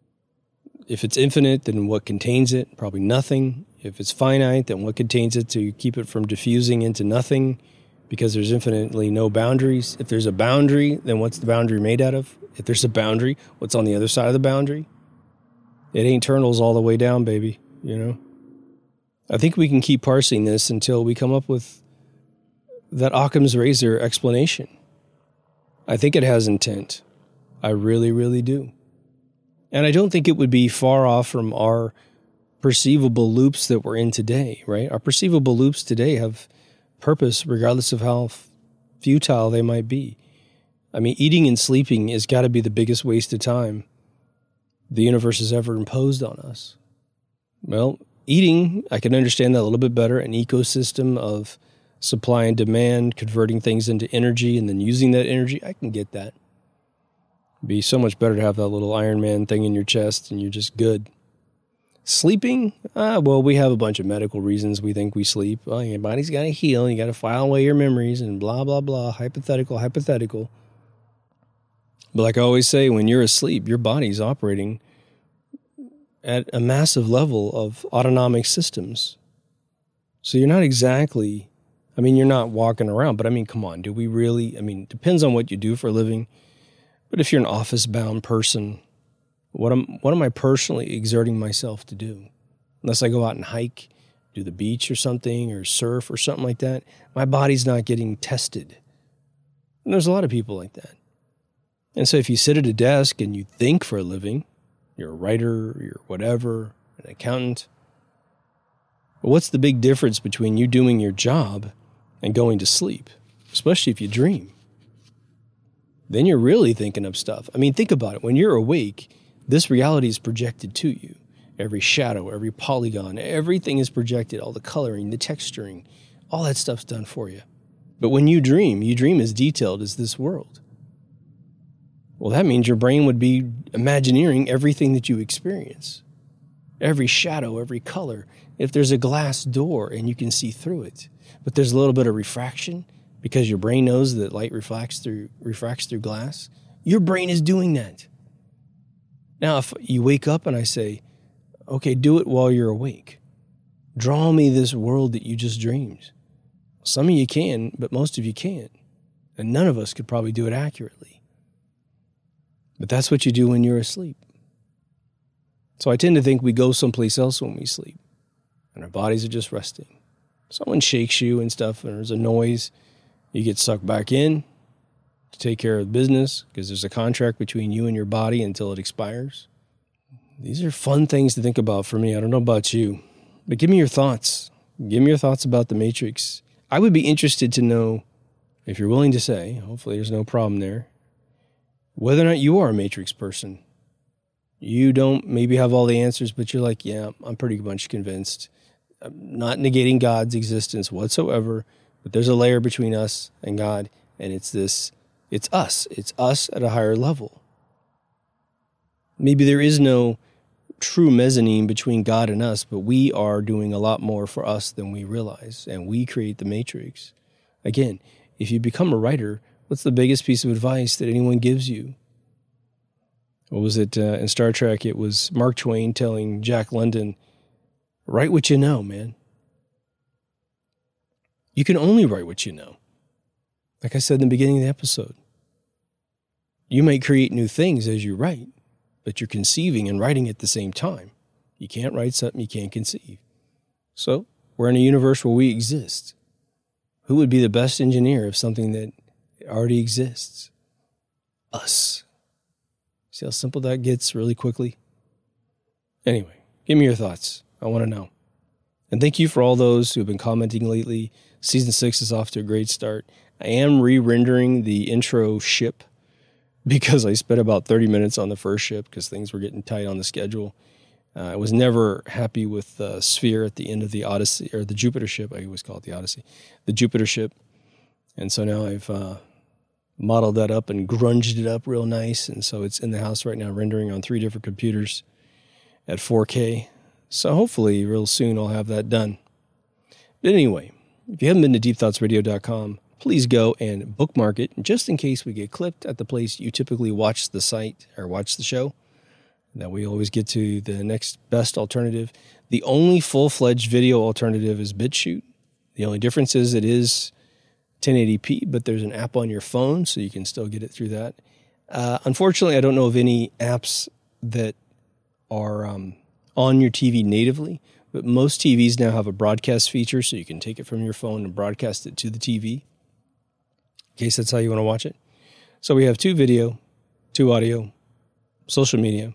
if it's infinite, then what contains it? Probably nothing. If it's finite, then what contains it to keep it from diffusing into nothing because there's infinitely no boundaries? If there's a boundary, then what's the boundary made out of? If there's a boundary, what's on the other side of the boundary? It ain't turtles all the way down, baby, you know? I think we can keep parsing this until we come up with that Occam's razor explanation. I think it has intent. I really, really do. And I don't think it would be far off from our perceivable loops that we're in today, right? Our perceivable loops today have purpose regardless of how futile they might be. I mean, eating and sleeping has got to be the biggest waste of time the universe has ever imposed on us. Well, eating, I can understand that a little bit better, an ecosystem of supply and demand, converting things into energy and then using that energy. I can get that. It'd be so much better to have that little Iron Man thing in your chest and you're just good. Sleeping? Ah, well, we have a bunch of medical reasons we think we sleep. Well, your body's got to heal and you got to file away your memories and blah, blah, blah. Hypothetical, hypothetical. But like I always say, when you're asleep, your body's operating at a massive level of autonomic systems. So you're not exactly... I mean, you're not walking around, but I mean, come on, do we really, I mean, it depends on what you do for a living, but if you're an office-bound person, what am, what am I personally exerting myself to do? Unless I go out and hike, do the beach or something, or surf or something like that, my body's not getting tested. And there's a lot of people like that. And so if you sit at a desk and you think for a living, you're a writer, you're whatever, an accountant, but what's the big difference between you doing your job and going to sleep, especially if you dream? Then you're really thinking of stuff. I mean, think about it. When you're awake, this reality is projected to you. Every shadow, every polygon, everything is projected, all the coloring, the texturing, all that stuff's done for you. But when you dream, you dream as detailed as this world. Well, that means your brain would be imagineering everything that you experience. Every shadow, every color. If there's a glass door and you can see through it, but there's a little bit of refraction because your brain knows that light refracts through refracts through glass, your brain is doing that. Now, if you wake up and I say, okay, do it while you're awake. Draw me this world that you just dreamed. Some of you can, but most of you can't. And none of us could probably do it accurately. But that's what you do when you're asleep. So I tend to think we go someplace else when we sleep. And our bodies are just resting. Someone shakes you and stuff, and there's a noise. You get sucked back in. to take care of business because there's a contract between you and your body until it expires. These are fun things to think about for me. I don't know about you, but give me your thoughts. Give me your thoughts about the Matrix. I would be interested to know, if you're willing to say, hopefully there's no problem there, whether or not you are a Matrix person. You don't maybe have all the answers, but you're like, yeah, I'm pretty much convinced. I'm not negating God's existence whatsoever, but there's a layer between us and God, and it's this, it's us. It's us at a higher level. Maybe there is no true mezzanine between God and us, but we are doing a lot more for us than we realize, and we create the Matrix. Again, if you become a writer, what's the biggest piece of advice that anyone gives you? What was it uh, in Star Trek? It was Mark Twain telling Jack London, write what you know, man. You can only write what you know. Like I said in the beginning of the episode, you might create new things as you write, but you're conceiving and writing at the same time. You can't write something you can't conceive. So we're in a universe where we exist. Who would be the best engineer of something that already exists? Us. See how simple that gets really quickly? Anyway, give me your thoughts. I want to know. And thank you for all those who have been commenting lately. Season six is off to a great start. I am re-rendering the intro ship because I spent about thirty minutes on the first ship because things were getting tight on the schedule. Uh, I was never happy with uh, Sphere at the end of the Odyssey, or the Jupiter ship. I always call it the Odyssey. The Jupiter ship. And so now I've uh, modeled that up and grunged it up real nice. And so it's in the house right now, rendering on three different computers at four K. So hopefully real soon I'll have that done. But anyway, if you haven't been to deep thoughts radio dot com, please go and bookmark it just in case we get clipped at the place you typically watch the site or watch the show. That we always get to the next best alternative. The only full-fledged video alternative is BitChute. The only difference is it is ten eighty p, but there's an app on your phone, so you can still get it through that. Uh, unfortunately, I don't know of any apps that are um, on your T V natively, but most T Vs now have a broadcast feature, so you can take it from your phone and broadcast it to the T V, in case that's how you want to watch it. So we have two video, two audio, social media,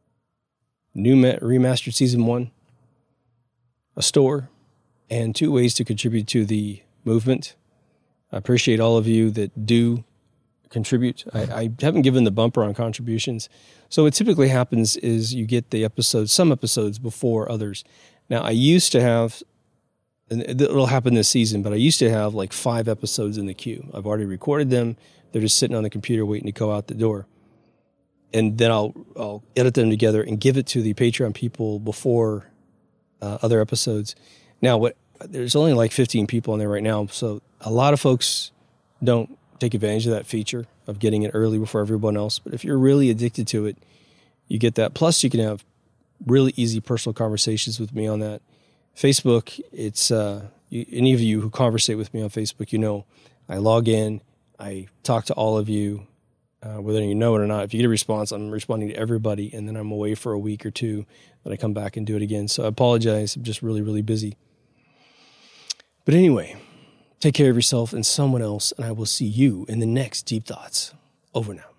new remastered season one, a store, and two ways to contribute to the movement. I appreciate all of you that do contribute. I, I haven't given the bumper on contributions. So what typically happens is you get the episodes, some episodes before others. Now, I used to have, and it'll happen this season, but I used to have like five episodes in the queue. I've already recorded them. They're just sitting on the computer waiting to go out the door. And then I'll I'll edit them together and give it to the Patreon people before uh, other episodes. Now, what there's only like fifteen people on there right now, so a lot of folks don't take advantage of that feature of getting it early before everyone else. But if you're really addicted to it, you get that. Plus, you can have really easy personal conversations with me on that. Facebook, it's uh, you, any of you who conversate with me on Facebook, you know, I log in, I talk to all of you. Uh, whether you know it or not, if you get a response, I'm responding to everybody, and then I'm away for a week or two, then I come back and do it again. So I apologize. I'm just really, really busy. But anyway, take care of yourself and someone else, and I will see you in the next Deep Thoughts. Over now.